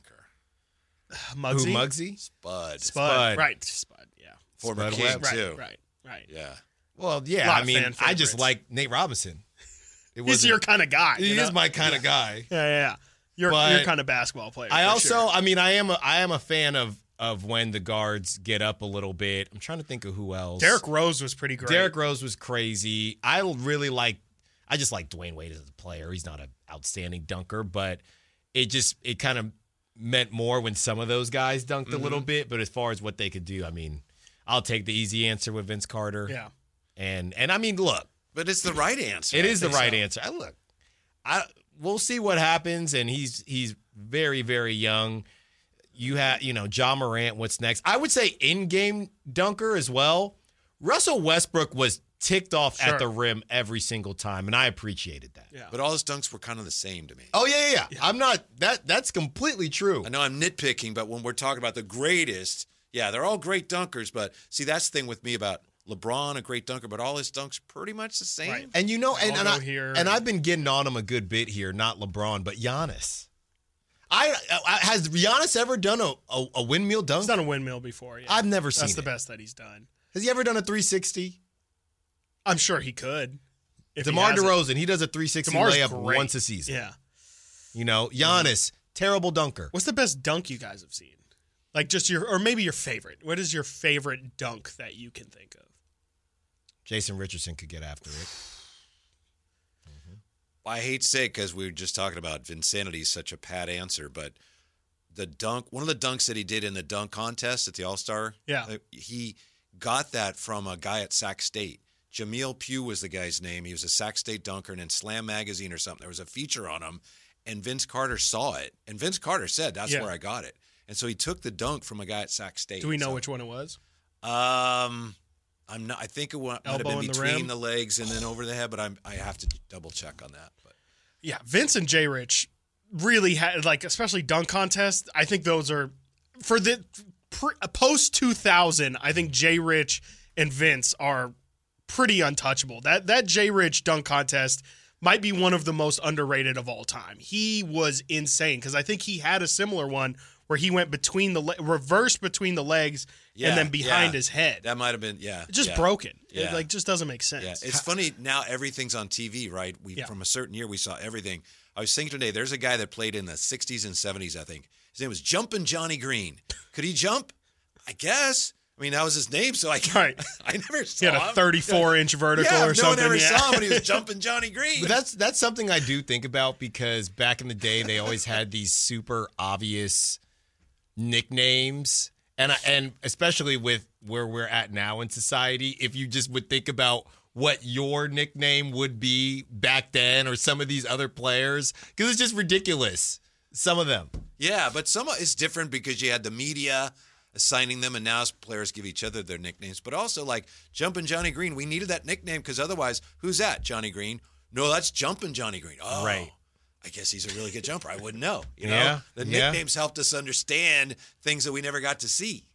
Speaker 2: Muggsy.
Speaker 1: Who Muggsy?
Speaker 7: Spud.
Speaker 2: Spud.
Speaker 1: Spud.
Speaker 2: Right. Spud. Yeah.
Speaker 7: Former
Speaker 1: Spud
Speaker 7: King,
Speaker 1: Webb.
Speaker 2: Right.
Speaker 7: too.
Speaker 2: Right. Right.
Speaker 7: Yeah.
Speaker 1: Well, yeah.
Speaker 2: Lot
Speaker 1: I
Speaker 2: of
Speaker 1: mean,
Speaker 2: fan
Speaker 1: I just
Speaker 2: favorites.
Speaker 1: like Nate Robinson. It
Speaker 2: He's
Speaker 1: wasn't-
Speaker 2: your kind of guy.
Speaker 1: He
Speaker 2: you
Speaker 1: is
Speaker 2: know?
Speaker 1: my kind of guy.
Speaker 2: Yeah, yeah, yeah. You're
Speaker 1: But
Speaker 2: your kind of basketball player.
Speaker 1: I
Speaker 2: for
Speaker 1: also,
Speaker 2: sure.
Speaker 1: I mean, I am a, I am a fan of of when the guards get up a little bit. I'm trying to think of who else.
Speaker 2: Derrick Rose was pretty great.
Speaker 1: Derrick Rose was crazy. I really like. I just like Dwayne Wade as a player. He's not an outstanding dunker, but it just it kind of meant more when some of those guys dunked a little bit. But as far as what they could do, I mean, I'll take the easy answer with Vince Carter.
Speaker 2: Yeah.
Speaker 1: And and I mean, look,
Speaker 7: But it's the right answer.
Speaker 1: it
Speaker 7: I
Speaker 1: is the
Speaker 7: think
Speaker 1: right
Speaker 7: so.
Speaker 1: answer. I look, I we'll see what happens, and he's he's very very young. You have you know John Morant. What's next? I would say in-game dunker as well. Russell Westbrook was ticked off
Speaker 2: Sure.
Speaker 1: at the rim every single time, and I appreciated that.
Speaker 2: Yeah.
Speaker 7: But all his dunks were kind of the same to me.
Speaker 1: Oh yeah, yeah, yeah. I'm not that. That's completely true.
Speaker 7: I know I'm nitpicking, but when we're talking about the greatest, yeah, they're all great dunkers. But see, that's the thing with me about LeBron, a great dunker, but all his dunks pretty much the same.
Speaker 2: Right.
Speaker 1: And you know, and,
Speaker 2: I'll
Speaker 1: and,
Speaker 2: go
Speaker 1: I,
Speaker 2: here.
Speaker 1: and I've been getting on him a good bit here. Not LeBron, but Giannis. I, I has Giannis ever done a, a, a windmill dunk?
Speaker 2: He's done a windmill before. Yeah.
Speaker 1: I've never
Speaker 2: That's
Speaker 1: seen
Speaker 2: the
Speaker 1: it.
Speaker 2: best that he's done.
Speaker 1: Has he ever done a three sixty?
Speaker 2: I'm sure he could. If he
Speaker 1: DeMar
Speaker 2: has it.
Speaker 1: DeRozan, he does a three sixty
Speaker 2: DeMar's
Speaker 1: layup
Speaker 2: great.
Speaker 1: once a season.
Speaker 2: Yeah.
Speaker 1: You know, Giannis, terrible dunker.
Speaker 2: What's the best dunk you guys have seen? Like just your, or maybe your favorite. What is your favorite dunk that you can think of?
Speaker 1: Jason Richardson could get after it.
Speaker 7: I hate to say it because we were just talking about Vinsanity is such a pat answer, but the dunk, one of the dunks that he did in the dunk contest at the All Star,
Speaker 2: Yeah.
Speaker 7: he got that from a guy at Sac State. Jameel Pugh was the guy's name. He was a Sac State dunker, and in Slam Magazine or something, there was a feature on him, and Vince Carter saw it, and Vince Carter said, "That's
Speaker 2: Yeah.
Speaker 7: where I got it." And so he took the dunk from a guy at Sac State.
Speaker 2: Do we know
Speaker 7: So,
Speaker 2: which one it was?
Speaker 7: Um, I'm not. I think it wa- might have
Speaker 2: Elbow
Speaker 7: been
Speaker 2: in the
Speaker 7: between
Speaker 2: rim?
Speaker 7: the legs and then over the head, but I'm. I have to double check on that. But
Speaker 2: Yeah, Vince and J. Rich really had like, especially dunk contest. I think those are for the pre, post two thousand. I think J. Rich and Vince are pretty untouchable. That that J. Rich dunk contest might be one of the most underrated of all time. He was insane because I think he had a similar one where he went between the le- reversed between the legs
Speaker 7: Yeah,
Speaker 2: and then behind
Speaker 7: yeah.
Speaker 2: his head.
Speaker 7: that might have been. Yeah,
Speaker 2: just
Speaker 7: yeah.
Speaker 2: broken.
Speaker 7: Yeah.
Speaker 2: It like just doesn't make
Speaker 7: Yeah,
Speaker 2: sense.
Speaker 7: it's funny now. Everything's on T V, right? We
Speaker 2: Yeah.
Speaker 7: from a certain year we saw everything. I was thinking today. There's a guy that played in the sixties and seventies. I think his name was Jumpin' Johnny Green. Could he jump? I guess. I mean, that was his name, so I
Speaker 2: Right.
Speaker 7: I never
Speaker 2: He
Speaker 7: saw
Speaker 2: had a
Speaker 7: him.
Speaker 2: thirty-four inch vertical
Speaker 7: Yeah,
Speaker 2: or
Speaker 7: no
Speaker 2: something.
Speaker 7: one ever
Speaker 2: yeah.
Speaker 7: saw him, but he was Jumpin' Johnny Green.
Speaker 1: But that's that's something I do think about because back in the day they always had these super obvious nicknames, and I, and especially with where we're at now in society, if you just would think about what your nickname would be back then, or some of these other players, because it's just ridiculous. Some of them.
Speaker 7: Yeah, but some it's different because you had the media assigning them, and now players give each other their nicknames. But also, like Jumpin' Johnny Green, we needed that nickname because otherwise, who's that? Johnny Green? No, that's Jumpin' Johnny Green. Oh,
Speaker 1: Right.
Speaker 7: I guess he's a really good jumper. I wouldn't know. You know,
Speaker 1: Yeah,
Speaker 7: the
Speaker 1: yeah.
Speaker 7: nicknames helped us understand things that we never got to see.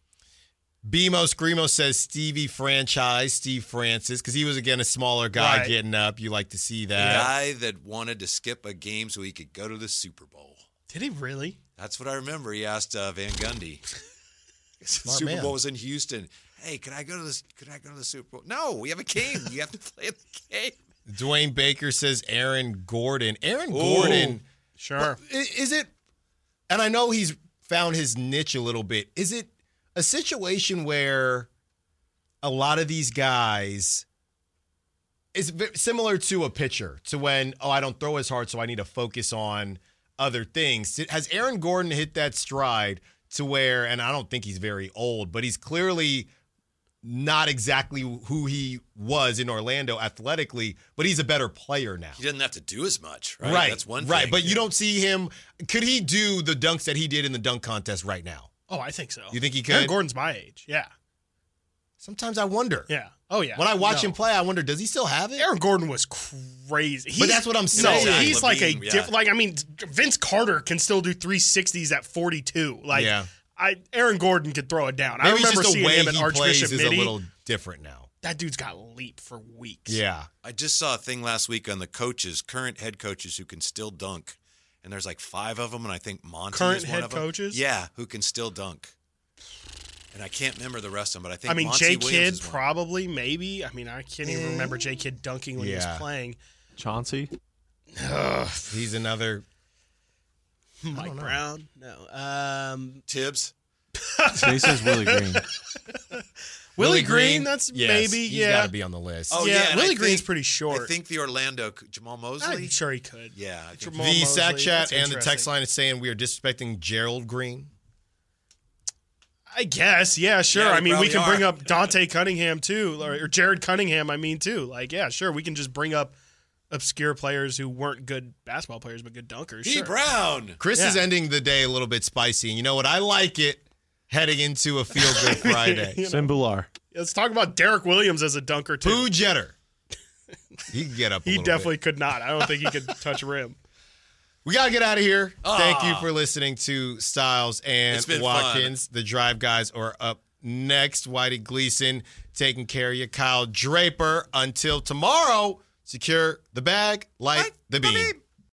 Speaker 1: BMO Screamo says Stevie franchise, Steve Francis, because he was, again, a smaller guy
Speaker 2: Right.
Speaker 1: getting up. You like to see
Speaker 7: The
Speaker 1: that.
Speaker 7: guy that wanted to skip a game so he could go to the Super Bowl.
Speaker 2: Did he really?
Speaker 7: That's what I remember. He asked uh, Van Gundy. the Super
Speaker 1: man.
Speaker 7: Bowl was in Houston. Hey, could I go to this? Could I go to the Super Bowl? No, we have a game. You have to play the game.
Speaker 1: Dwayne Baker says Aaron Gordon. Aaron Gordon.
Speaker 2: Sure.
Speaker 1: I- Is it? And I know he's found his niche a little bit. Is it a situation where a lot of these guys is similar to a pitcher, to when, oh, I don't throw as hard, so I need to focus on other things? Has Aaron Gordon hit that stride to where, and I don't think he's very old, but he's clearly not exactly who he was in Orlando athletically, but he's a better player now.
Speaker 7: He doesn't have to do as much, right?
Speaker 1: Right.
Speaker 7: That's one
Speaker 1: right.
Speaker 7: thing.
Speaker 1: But you don't see him. Could he do the dunks that he did in the dunk contest right now?
Speaker 2: Oh, I think so.
Speaker 1: You think he could?
Speaker 2: Aaron Gordon's my age. Yeah.
Speaker 1: Sometimes I wonder.
Speaker 2: Yeah. Oh, yeah.
Speaker 1: When I watch
Speaker 2: No.
Speaker 1: him play, I wonder, does he still have it?
Speaker 2: Aaron Gordon was crazy. He's,
Speaker 1: that's what I'm
Speaker 2: No,
Speaker 1: saying.
Speaker 7: Zach
Speaker 2: he's like a
Speaker 7: Levine, yeah.
Speaker 2: different. Like I mean, Vince Carter can still do three sixties at forty-two. Like,
Speaker 1: Yeah.
Speaker 2: I Aaron Gordon could throw it down.
Speaker 1: Maybe
Speaker 2: I
Speaker 1: it's
Speaker 2: remember
Speaker 1: just the
Speaker 2: seeing
Speaker 1: way
Speaker 2: him at
Speaker 1: he plays
Speaker 2: Archbishop
Speaker 1: is a
Speaker 2: Midi.
Speaker 1: little different now.
Speaker 2: That dude's got leap for weeks.
Speaker 1: Yeah.
Speaker 7: I just saw a thing last week on the coaches, current head coaches who can still dunk. And there's like five of them, and I think Monty
Speaker 2: Current
Speaker 7: is one
Speaker 2: head
Speaker 7: of them.
Speaker 2: coaches?
Speaker 7: Yeah, who can still dunk. And I can't remember the rest of them, but I think
Speaker 2: I mean,
Speaker 7: Monty
Speaker 2: J
Speaker 7: Williams
Speaker 2: Kidd
Speaker 7: is one.
Speaker 2: probably, maybe. I mean, I can't even remember J Kidd dunking when he
Speaker 1: Yeah.
Speaker 2: was playing.
Speaker 3: Chauncey.
Speaker 1: He's another.
Speaker 2: Mike Brown, no. Um,
Speaker 7: Tibbs.
Speaker 3: Jay says Willie Green.
Speaker 2: Willie Green, that's
Speaker 1: yes,
Speaker 2: maybe,
Speaker 1: he's
Speaker 2: yeah.
Speaker 1: got to be on the list.
Speaker 7: Oh,
Speaker 2: yeah,
Speaker 7: yeah, and
Speaker 2: Willie
Speaker 7: I
Speaker 2: Green's
Speaker 7: think-
Speaker 2: pretty short.
Speaker 7: I think the Orlando Jamal Mosley.
Speaker 2: I'm sure he could.
Speaker 7: Yeah, I think
Speaker 2: Jamal
Speaker 1: the
Speaker 2: Mosley,
Speaker 1: Sack Chat
Speaker 2: that's
Speaker 1: and the text
Speaker 2: interesting.
Speaker 1: line is saying we are disrespecting Gerald Green.
Speaker 2: I guess, yeah, sure.
Speaker 7: Yeah, we
Speaker 2: I mean, we
Speaker 7: probably
Speaker 2: can bring
Speaker 7: are.
Speaker 2: up Dante Cunningham too, or, or Jared Cunningham. I mean, too. Like, yeah, sure. We can just bring up obscure players who weren't good basketball players but good dunkers.
Speaker 7: D.
Speaker 2: Sure.
Speaker 7: Brown.
Speaker 1: Chris
Speaker 2: Yeah.
Speaker 1: is ending the day a little bit spicy, and you know what? I like it heading into a Feel Good Friday.
Speaker 2: You know,
Speaker 3: Simbular.
Speaker 2: let's talk about Derek Williams as a dunker too.
Speaker 1: Pooh Jetter. He can get up. A
Speaker 2: he
Speaker 1: little
Speaker 2: definitely
Speaker 1: bit.
Speaker 2: could not. I don't think he could touch rim.
Speaker 1: We gotta get out of here. Thank you
Speaker 7: Ah.
Speaker 1: for listening to Styles and
Speaker 7: It's been
Speaker 1: Watkins. The Drive guys are up next. Whitey Gleason taking care of you. Kyle Draper. Until tomorrow, secure the bag, light
Speaker 7: Light
Speaker 1: the
Speaker 7: the
Speaker 1: beam.
Speaker 7: beam.